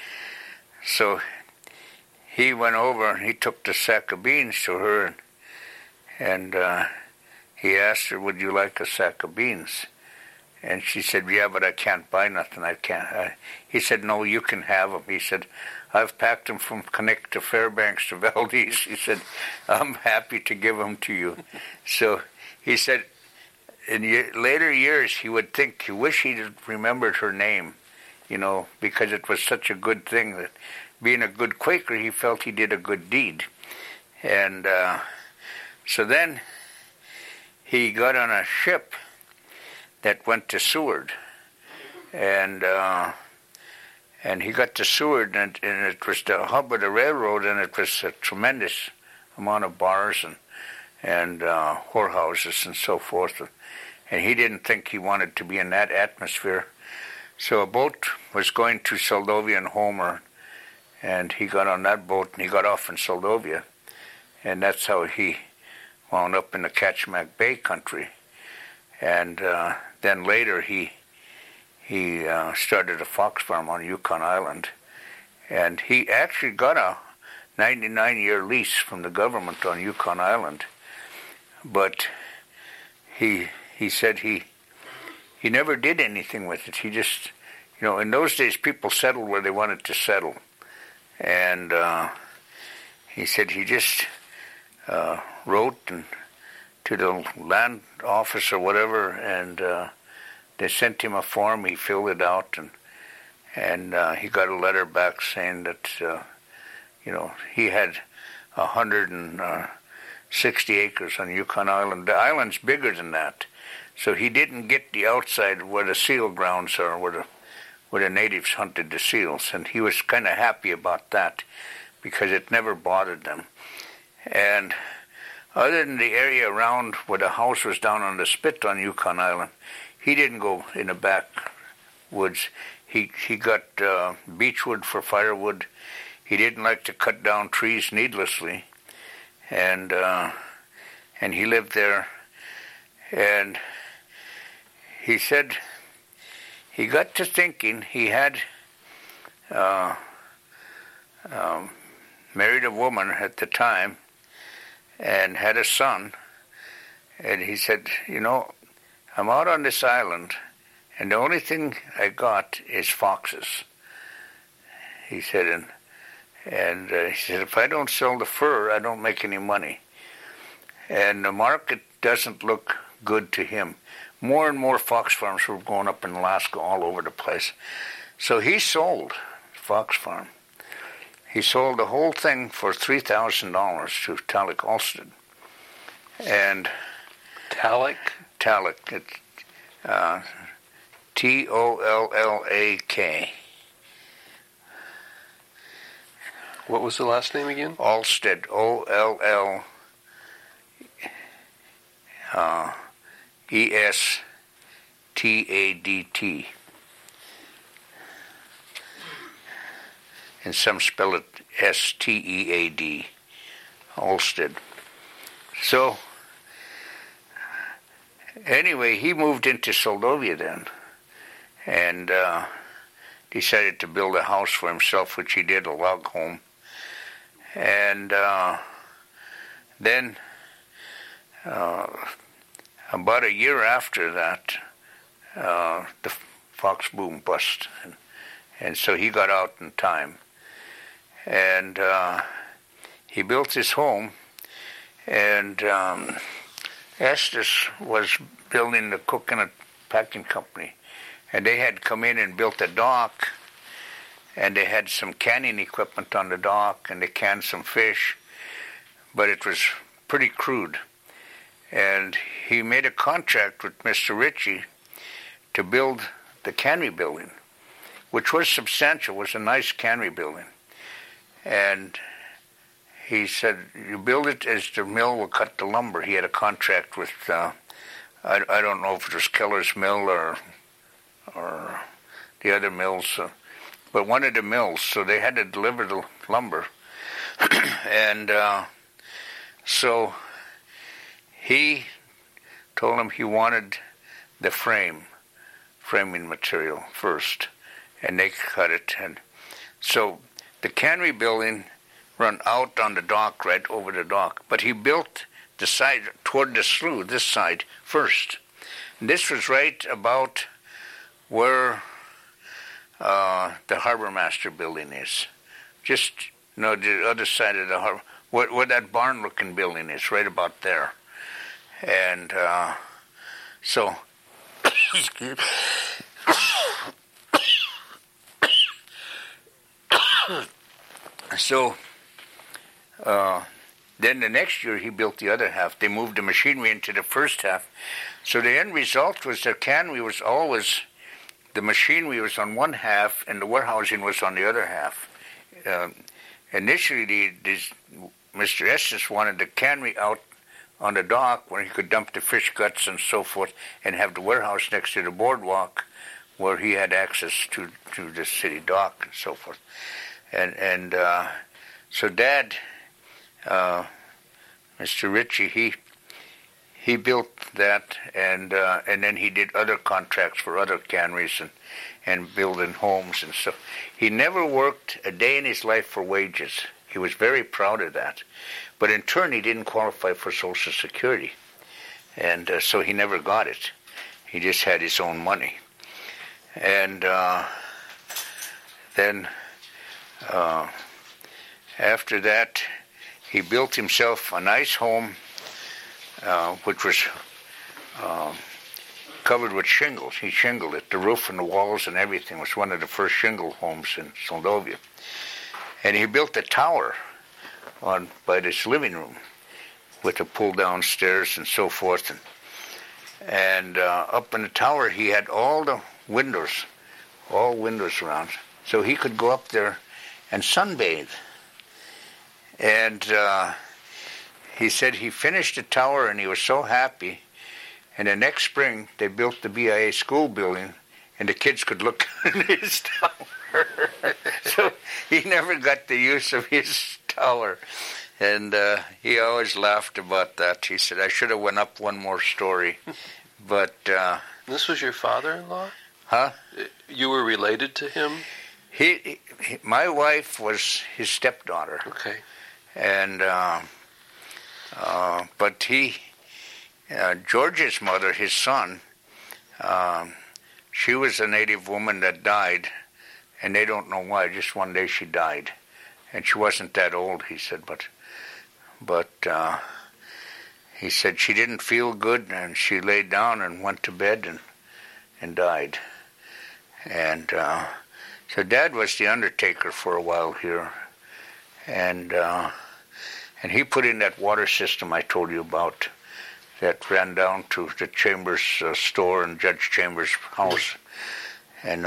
So he went over and he took the sack of beans to her, and he asked her, "Would you like a sack of beans?" And she said, "Yeah, but I can't buy nothing. I can't." He said, "No, you can have them." He said, "I've packed them from Connect to Fairbanks to Valdez." He said, "I'm happy to give them to you." So he said, in later years, he would think, he wish he'd remembered her name, because it was such a good thing that being a good Quaker, he felt he did a good deed. And so then he got on a ship that went to Seward, and he got to Seward, and it was the hub of the railroad, and it was a tremendous amount of bars and whorehouses and so forth. And he didn't think he wanted to be in that atmosphere. So a boat was going to Seldovia and Homer, and he got on that boat, and he got off in Seldovia. And that's how he wound up in the Kachemak Bay country. And then later he started a fox farm on Yukon Island. And he actually got a 99-year lease from the government on Yukon Island. But he said he never did anything with it. He just, in those days people settled where they wanted to settle. And he said he just wrote to the land office or whatever, and they sent him a form. He filled it out, and he got a letter back saying that, he had 160 acres on Yukon Island. The island's bigger than that. So he didn't get the outside where the seal grounds are, where the natives hunted the seals, and he was kind of happy about that because it never bothered them. And other than the area around where the house was down on the spit on Yukon Island, he didn't go in the backwoods. He got beechwood for firewood. He didn't like to cut down trees needlessly, and he lived there. And he said he got to thinking. He had married a woman at the time and had a son. And he said, I'm out on this island, and the only thing I got is foxes. He said, and he said, if I don't sell the fur, I don't make any money. And the market doesn't look good to him. More and more fox farms were going up in Alaska all over the place. So he sold the fox farm. He sold the whole thing for $3,000 to Talek Alsted. And Talek? Talek. It's Tollak. What was the last name again? Alsted. Ollestatdt. And some spell it Stead. Alsted. So, anyway, he moved into Seldovia then, and decided to build a house for himself, which he did, a log home. And then about a year after that, the Fox boom bust, and so he got out in time, and he built his home, and Estes was building the coconut packing company, and they had come in and built a dock, and they had some canning equipment on the dock, and they canned some fish, but it was pretty crude. And he made a contract with Mr. Ritchie to build the cannery building, which was substantial, was a nice cannery building. And he said, you build it as the mill will cut the lumber. He had a contract with, I don't know if it was Keller's Mill or the other mills, but one of the mills, so they had to deliver the lumber. And so he told him he wanted the framing material first, and they cut it. And so the cannery building run out on the dock, right over the dock, but he built the side toward the slough, this side, first. And this was right about where the Harbor Master building is. Just, the other side of the harbor, where that barn-looking building is, right about there. And so, then the next year he built the other half. They moved the machinery into the first half. So the end result was the cannery was always, the machinery was on one half and the warehousing was on the other half. Initially, Mr. Estes wanted the cannery out on the dock where he could dump the fish guts and so forth, and have the warehouse next to the boardwalk where he had access to the city dock and so forth. And so Dad, Mr. Ritchie, he built that, and then he did other contracts for other canneries and building homes and stuff. He never worked a day in his life for wages. He was very proud of that. But in turn, he didn't qualify for Social Security. And so he never got it. He just had his own money. And then after that, he built himself a nice home, which was covered with shingles. He shingled it. The roof and the walls and everything was one of the first shingle homes in Soldovia. And he built a tower by this living room with a pull-down stairs and so forth. And up in the tower, he had all windows around, so he could go up there and sunbathe. And he said he finished the tower and he was so happy. And the next spring, they built the BIA school building, and the kids could look in his tower. So he never got the use of his tower. And he always laughed about that. He said, I should have went up one more story. But this was your father-in-law? Huh? You were related to him? My wife was his stepdaughter. Okay. And but George's mother, his son, she was a native woman that died, and they don't know why. Just one day she died, and she wasn't that old, he said, but he said she didn't feel good, and she laid down and went to bed and died. And so Dad was the undertaker for a while here, and he put in that water system I told you about that ran down to the Chambers store and Judge Chambers' house, and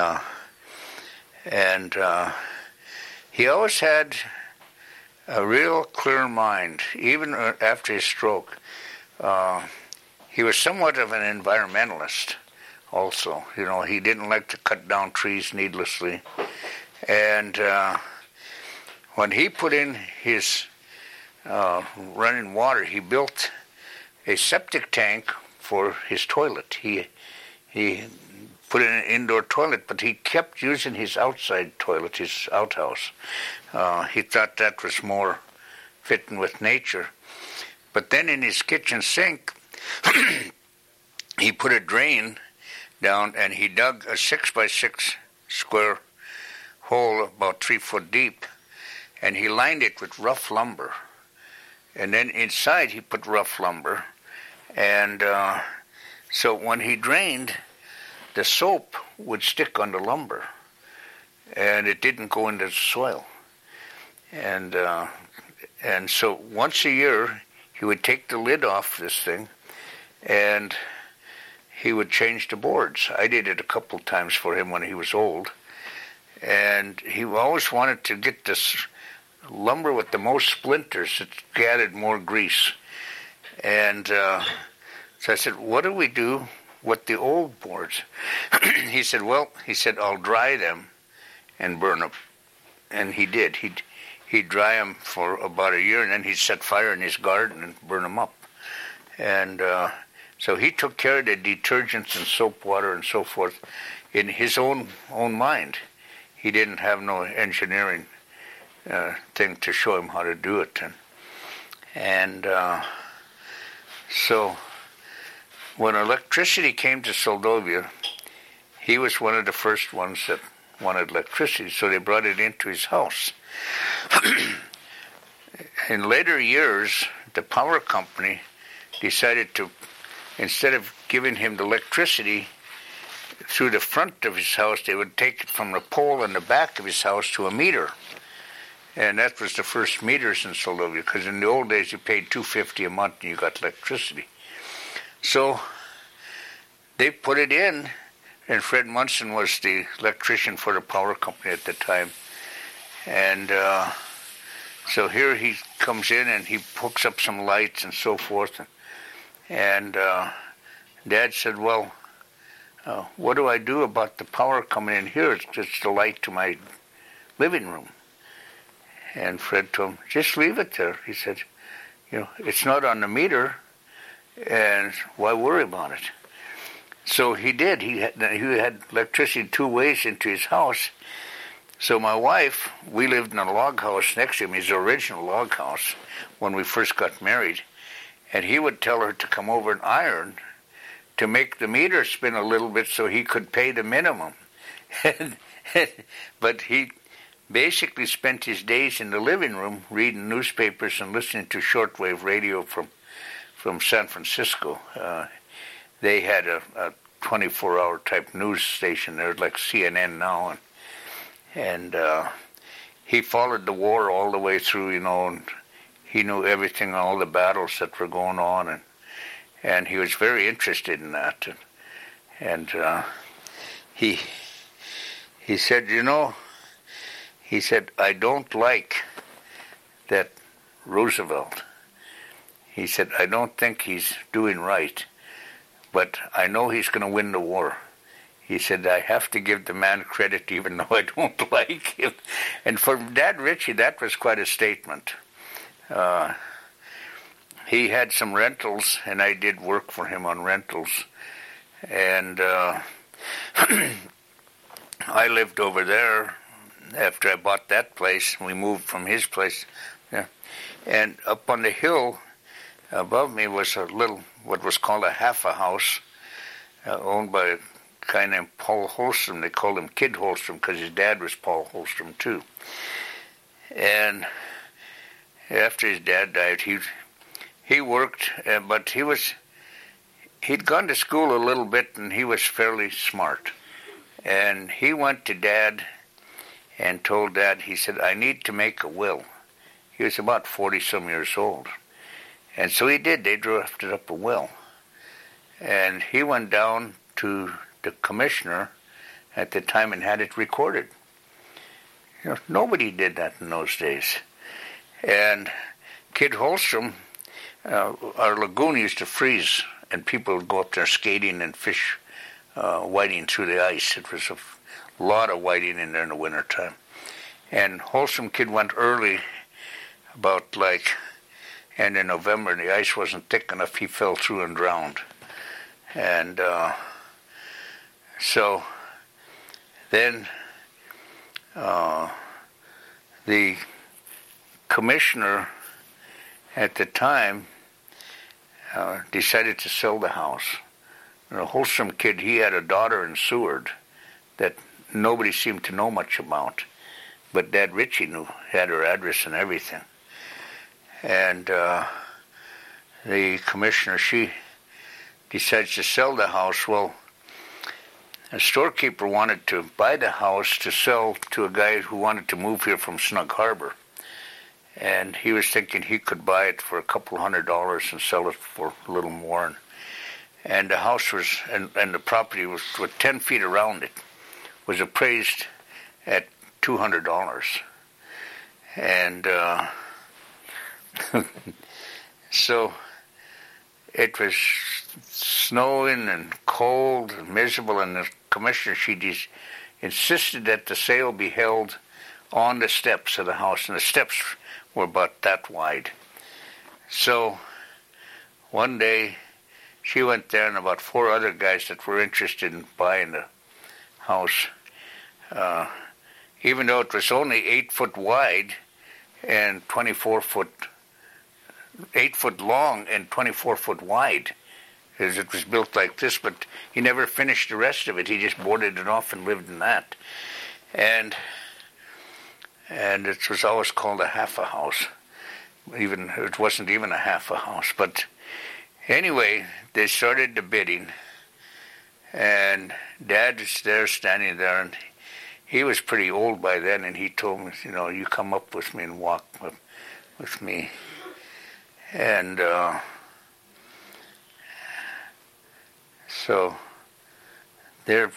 he always had a real clear mind, even after his stroke. He was somewhat of an environmentalist also. You know, he didn't like to cut down trees needlessly. And when he put in his running water, he built a septic tank for his toilet. He put in an indoor toilet, but he kept using his outside toilet, his outhouse. He thought that was more fitting with nature. But then in his kitchen sink, he put a drain down, and he dug a 6x6 square hole about 3 foot deep, and he lined it with rough lumber. And then inside he put rough lumber, and so when he drained, the soap would stick on the lumber, and it didn't go into the soil. And so once a year, he would take the lid off this thing, and he would change the boards. I did it a couple times for him when he was old, and he always wanted to get this lumber with the most splinters that gathered more grease. And so I said, what do we do with the old boards? He said, I'll dry them and burn them. And he did. He'd dry them for about a year, and then he'd set fire in his garden and burn them up. And so he took care of the detergents and soap water and so forth in his own mind. He didn't have no engineering thing to show him how to do it. And so when electricity came to Soldovia, he was one of the first ones that wanted electricity, so they brought it into his house. In later years, the power company decided to, instead of giving him the electricity through the front of his house, they would take it from the pole in the back of his house to a meter. And that was the first meters in Soldovia, because in the old days you paid $2.50 a month and you got electricity. So they put it in, and Fred Munson was the electrician for the power company at the time. And so here he comes in and he hooks up some lights and so forth. And Dad said, well, what do I do about the power coming in here? It's just the light to my living room. And Fred told him, just leave it there. He said, it's not on the meter, and why worry about it? So he did. He had electricity 2 ways into his house. So my wife, we lived in a log house next to him, his original log house, when we first got married. And he would tell her to come over and iron to make the meter spin a little bit so he could pay the minimum. But he basically spent his days in the living room reading newspapers and listening to shortwave radio from San Francisco. They had a 24-hour type news station there, like CNN now, and he followed the war all the way through, and he knew everything, all the battles that were going on, and he was very interested in that. And he said, he said, I don't like that Roosevelt. He said, I don't think he's doing right, but I know he's going to win the war. He said, I have to give the man credit even though I don't like him. And for Dad Ritchie, that was quite a statement. He had some rentals, and I did work for him on rentals. And I lived over there after I bought that place. We moved from his place. Yeah. And up on the hill above me was a little, what was called a half a house, owned by a guy named Paul Holstrom. They called him Kid Holstrom because his dad was Paul Holstrom too. And after his dad died, he worked, but he'd gone to school a little bit, and he was fairly smart. And he went to Dad and told Dad, he said, I need to make a will. He was about 40-some years old. And so he did. They drafted up a will. And he went down to the commissioner at the time and had it recorded. Nobody did that in those days. And Kid Holstrom, our lagoon used to freeze, and people would go up there skating and fish whiting through the ice. It was a lot of whiting in there in the wintertime. And Holstrom Kid went early, about end of November, and the ice wasn't thick enough. He fell through and drowned. And so then the commissioner at the time decided to sell the house a wholesome kid. He had a daughter in Seward that nobody seemed to know much about, but Dad Ritchie had her address and everything. And the commissioner, she decides to sell the house. Well, a storekeeper wanted to buy the house to sell to a guy who wanted to move here from Snug Harbor. And he was thinking he could buy it for $200 and sell it for a little more. And the house was, and the property was, with 10 feet around it, was appraised at $200. And so it was snowing and cold and miserable, and the commissioner, she insisted that the sale be held on the steps of the house, and the steps were about that wide. So one day she went there, and about 4 other guys that were interested in buying the house, even though it was only 8 foot wide and 8 foot long and 24 foot wide, as it was built like this, but he never finished the rest of it. He just boarded it off and lived in that. And it was always called a half a house. Even it wasn't even a half a house. But anyway, they started the bidding, and Dad is there, standing there, and he was pretty old by then, and he told me, you come up with me and walk with me. And so they're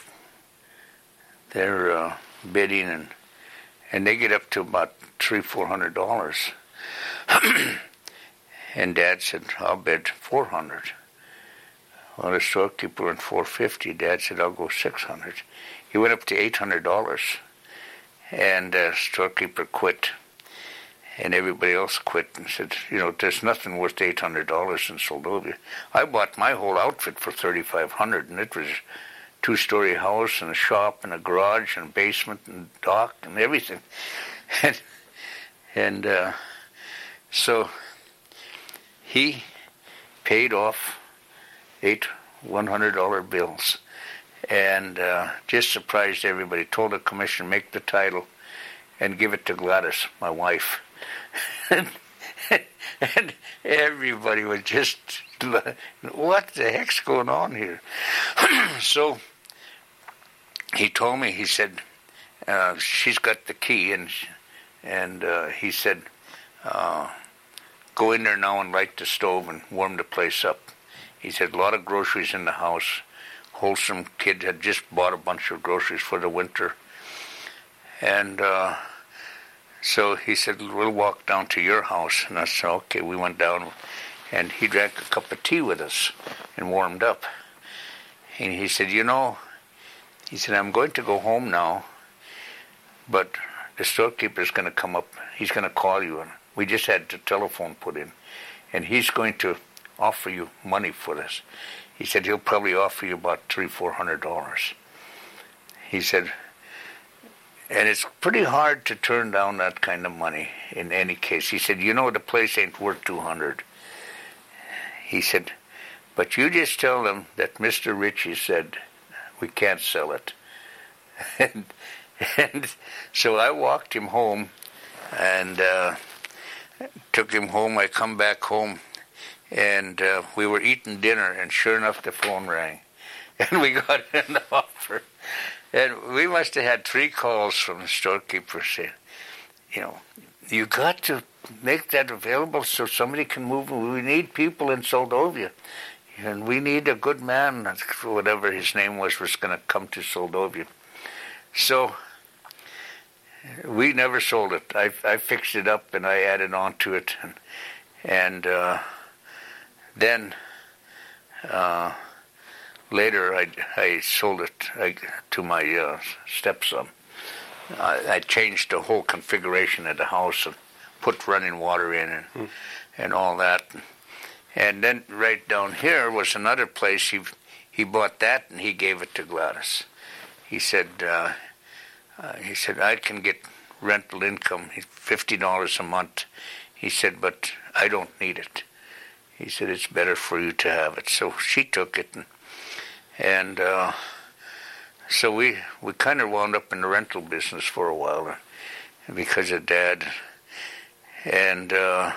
bidding, and they get up to about $300-400. And Dad said, I'll bid $400. Well, the storekeeper went $450. Dad said, I'll go $600. He went up to $800, and the storekeeper quit. And everybody else quit and said, there's nothing worth $800 in Soldovia. I bought my whole outfit for $3,500, and it was a 2-story house and a shop and a garage and a basement and dock and everything. And so he paid off 8 $100 bills, and just surprised everybody. Told the commissioner, make the title and give it to Gladys, my wife. And everybody was just, what the heck's going on here? So he told me, he said, she's got the key, and he said, go in there now and light the stove and warm the place up. He said, a lot of groceries in the house. Wholesome kid had just bought a bunch of groceries for the winter. And so he said, we'll walk down to your house. And I said, okay. We went down, and he drank a cup of tea with us and warmed up. And he said, he said, I'm going to go home now, but the storekeeper's going to come up. He's going to call you. And we just had the telephone put in. And he's going to offer you money for this. He said, he'll probably offer you about $300-400. He said, and it's pretty hard to turn down that kind of money in any case. He said, the place ain't worth $200. He said, but you just tell them that Mr. Ritchie said we can't sell it. And so I walked him home and took him home. I come back home, and we were eating dinner, and sure enough, the phone rang. And we got an offer. And we must have had 3 calls from the storekeeper saying, you got to make that available so somebody can move. We need people in Soldovia. And we need a good man, whatever his name was going to come to Soldovia. So we never sold it. I fixed it up, and I added on to it. And then later I sold it to my stepson. I changed the whole configuration of the house and put running water in and all that. And then right down here was another place. He bought that, and he gave it to Gladys. He said I can get rental income, $50 a month. He said, but I don't need it. He said, it's better for you to have it. So she took it, And so we kind of wound up in the rental business for a while because of Dad. And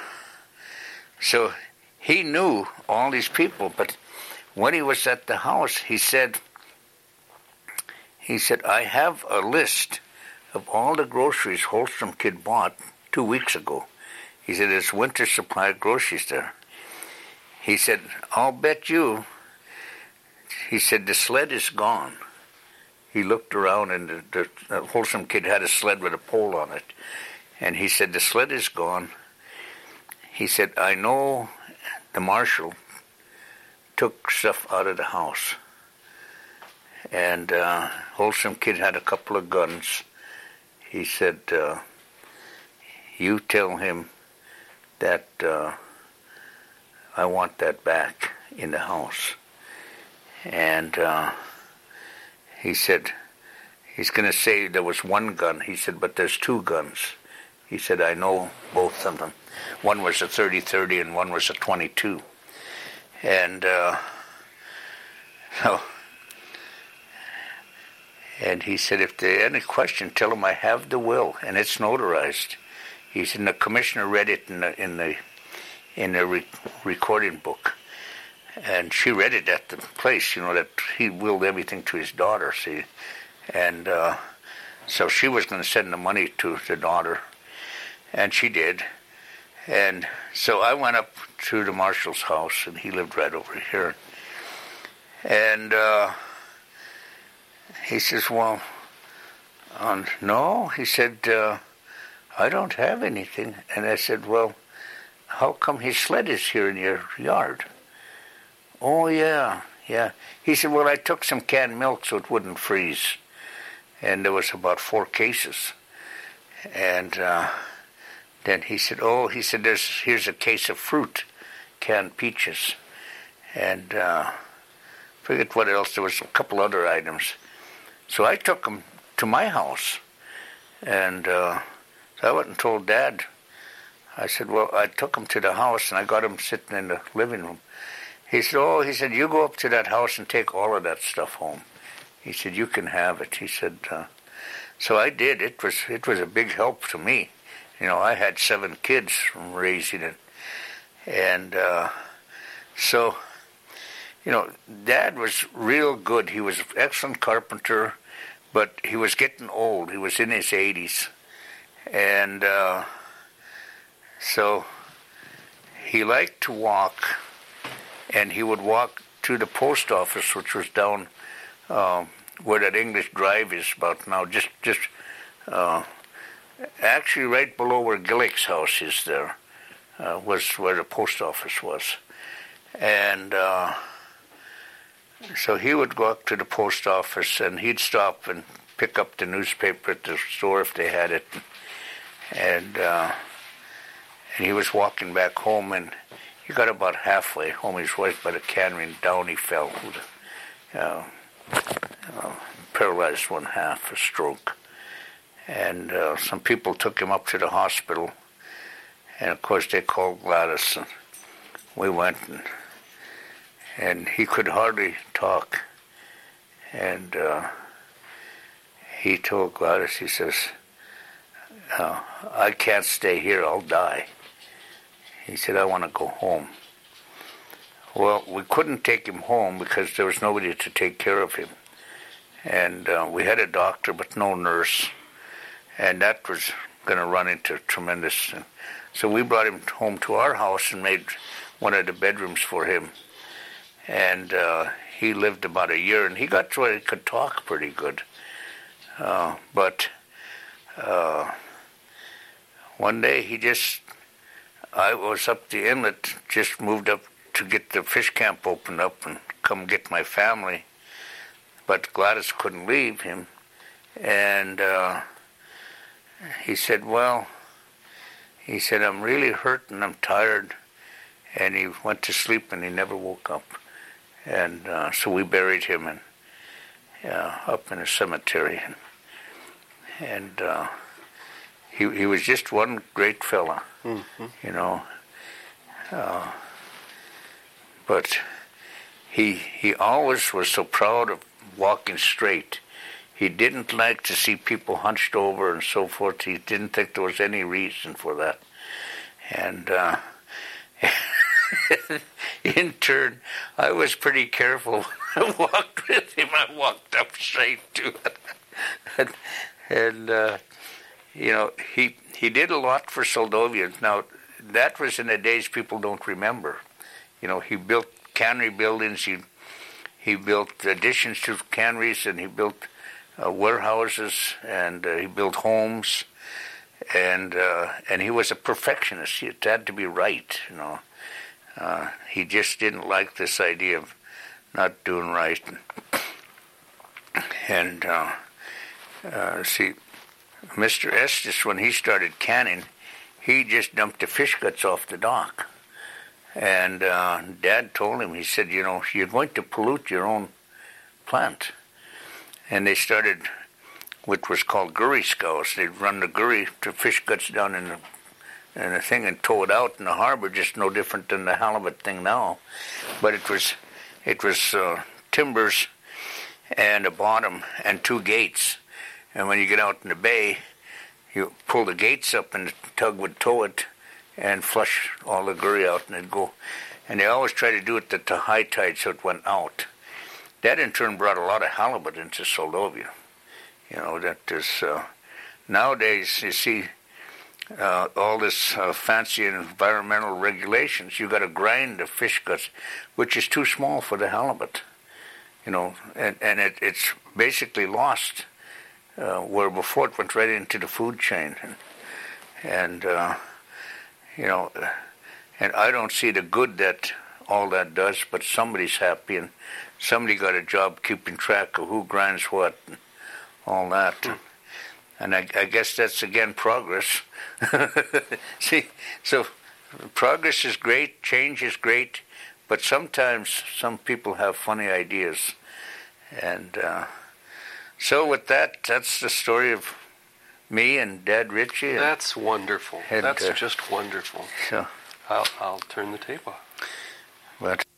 so he knew all these people, but when he was at the house, he said, I have a list of all the groceries Holstrom Kid bought 2 weeks ago. He said, there's winter supply of groceries there. He said, I'll bet you, he said, the sled is gone. He looked around, and the Holstrom Kid had a sled with a pole on it. And he said, the sled is gone. He said, I know the marshal took stuff out of the house. And Holstrom Kid had a couple of guns. He said, you tell him that I want that back in the house. And he said, he's going to say there was one gun. He said, but there's 2 guns. He said, I know both of them. One was a 30-30 and one was a 22. And and he said, if there's any question, tell him I have the will, and it's notarized. He said, and the commissioner read it in the recording book. And she read it at the place, that he willed everything to his daughter, see. And so she was going to send the money to the daughter, and she did. And so I went up to the marshal's house, and he lived right over here. And he says, well, no. He said, I don't have anything. And I said, well, how come his sled is here in your yard? Oh, yeah. He said, well, I took some canned milk so it wouldn't freeze. And there was about 4 cases. And then he said, here's a case of fruit, canned peaches. And forget what else. There was a couple other items. So I took them to my house. And so I went and told Dad. I said, well, I took them to the house, and I got them sitting in the living room. He said, you go up to that house and take all of that stuff home. He said, you can have it. He said, so I did. It was a big help to me. I had 7 kids from raising it. And so, Dad was real good. He was an excellent carpenter, but he was getting old. He was in his 80s. And so he liked to walk, and he would walk to the post office, which was down where that English Drive is about now, just actually right below where Gillick's house is there, was where the post office was. And so he would go up to the post office, and he'd stop and pick up the newspaper at the store if they had it. And he was walking back home, and he got about halfway home. His wife by the cannery, and down he fell, paralyzed 1/2, a stroke. And some people took him up to the hospital, and of course they called Gladys, and we went, and he could hardly talk. And he told Gladys, he says, I can't stay here, I'll die. He said, I want to go home. Well, we couldn't take him home because there was nobody to take care of him. And we had a doctor, but no nurse. And that was going to run into tremendous. So we brought him home to our house and made one of the bedrooms for him. And he lived about a year, and he got to where he could talk pretty good. But one day I was up the inlet, just moved up to get the fish camp opened up and come get my family. But Gladys couldn't leave him. And he said, I'm really hurt and I'm tired. And he went to sleep and he never woke up. And so we buried him up in a cemetery. And he was just one great fella, But he always was so proud of walking straight. He didn't like to see people hunched over and so forth. He didn't think there was any reason for that. And in turn, I was pretty careful when I walked with him. I walked up straight to it. And he did a lot for Seldovia. Now, that was in the days people don't remember. He built cannery buildings. He built additions to canneries, and he built warehouses, and he built homes, and he was a perfectionist. It had to be right, He just didn't like this idea of not doing right. And see, Mr. Estes, when he started canning, he just dumped the fish guts off the dock. And Dad told him, he said, you're going to pollute your own plant. And they started what was called gurry scows. They'd run the gurry to fish guts down in the thing and tow it out in the harbor, just no different than the halibut thing now. But it was timbers and a bottom and 2 gates. And when you get out in the bay, you pull the gates up and the tug would tow it and flush all the gurry out, and it'd go. And they always try to do it at the high tide so it went out. That in turn brought a lot of halibut into Seldovia. That is, nowadays, you see, all this fancy environmental regulations. You got to grind the fish guts, which is too small for the halibut. And it's basically lost, where before it went right into the food chain. And I don't see the good that all that does, but somebody's happy, and somebody got a job keeping track of who grinds what and all that. And I guess that's, again, progress. See, so progress is great, change is great, but sometimes some people have funny ideas. And so with that, that's the story of me and Dad Ritchie. That's wonderful. That's just wonderful. So I'll turn the tape off. But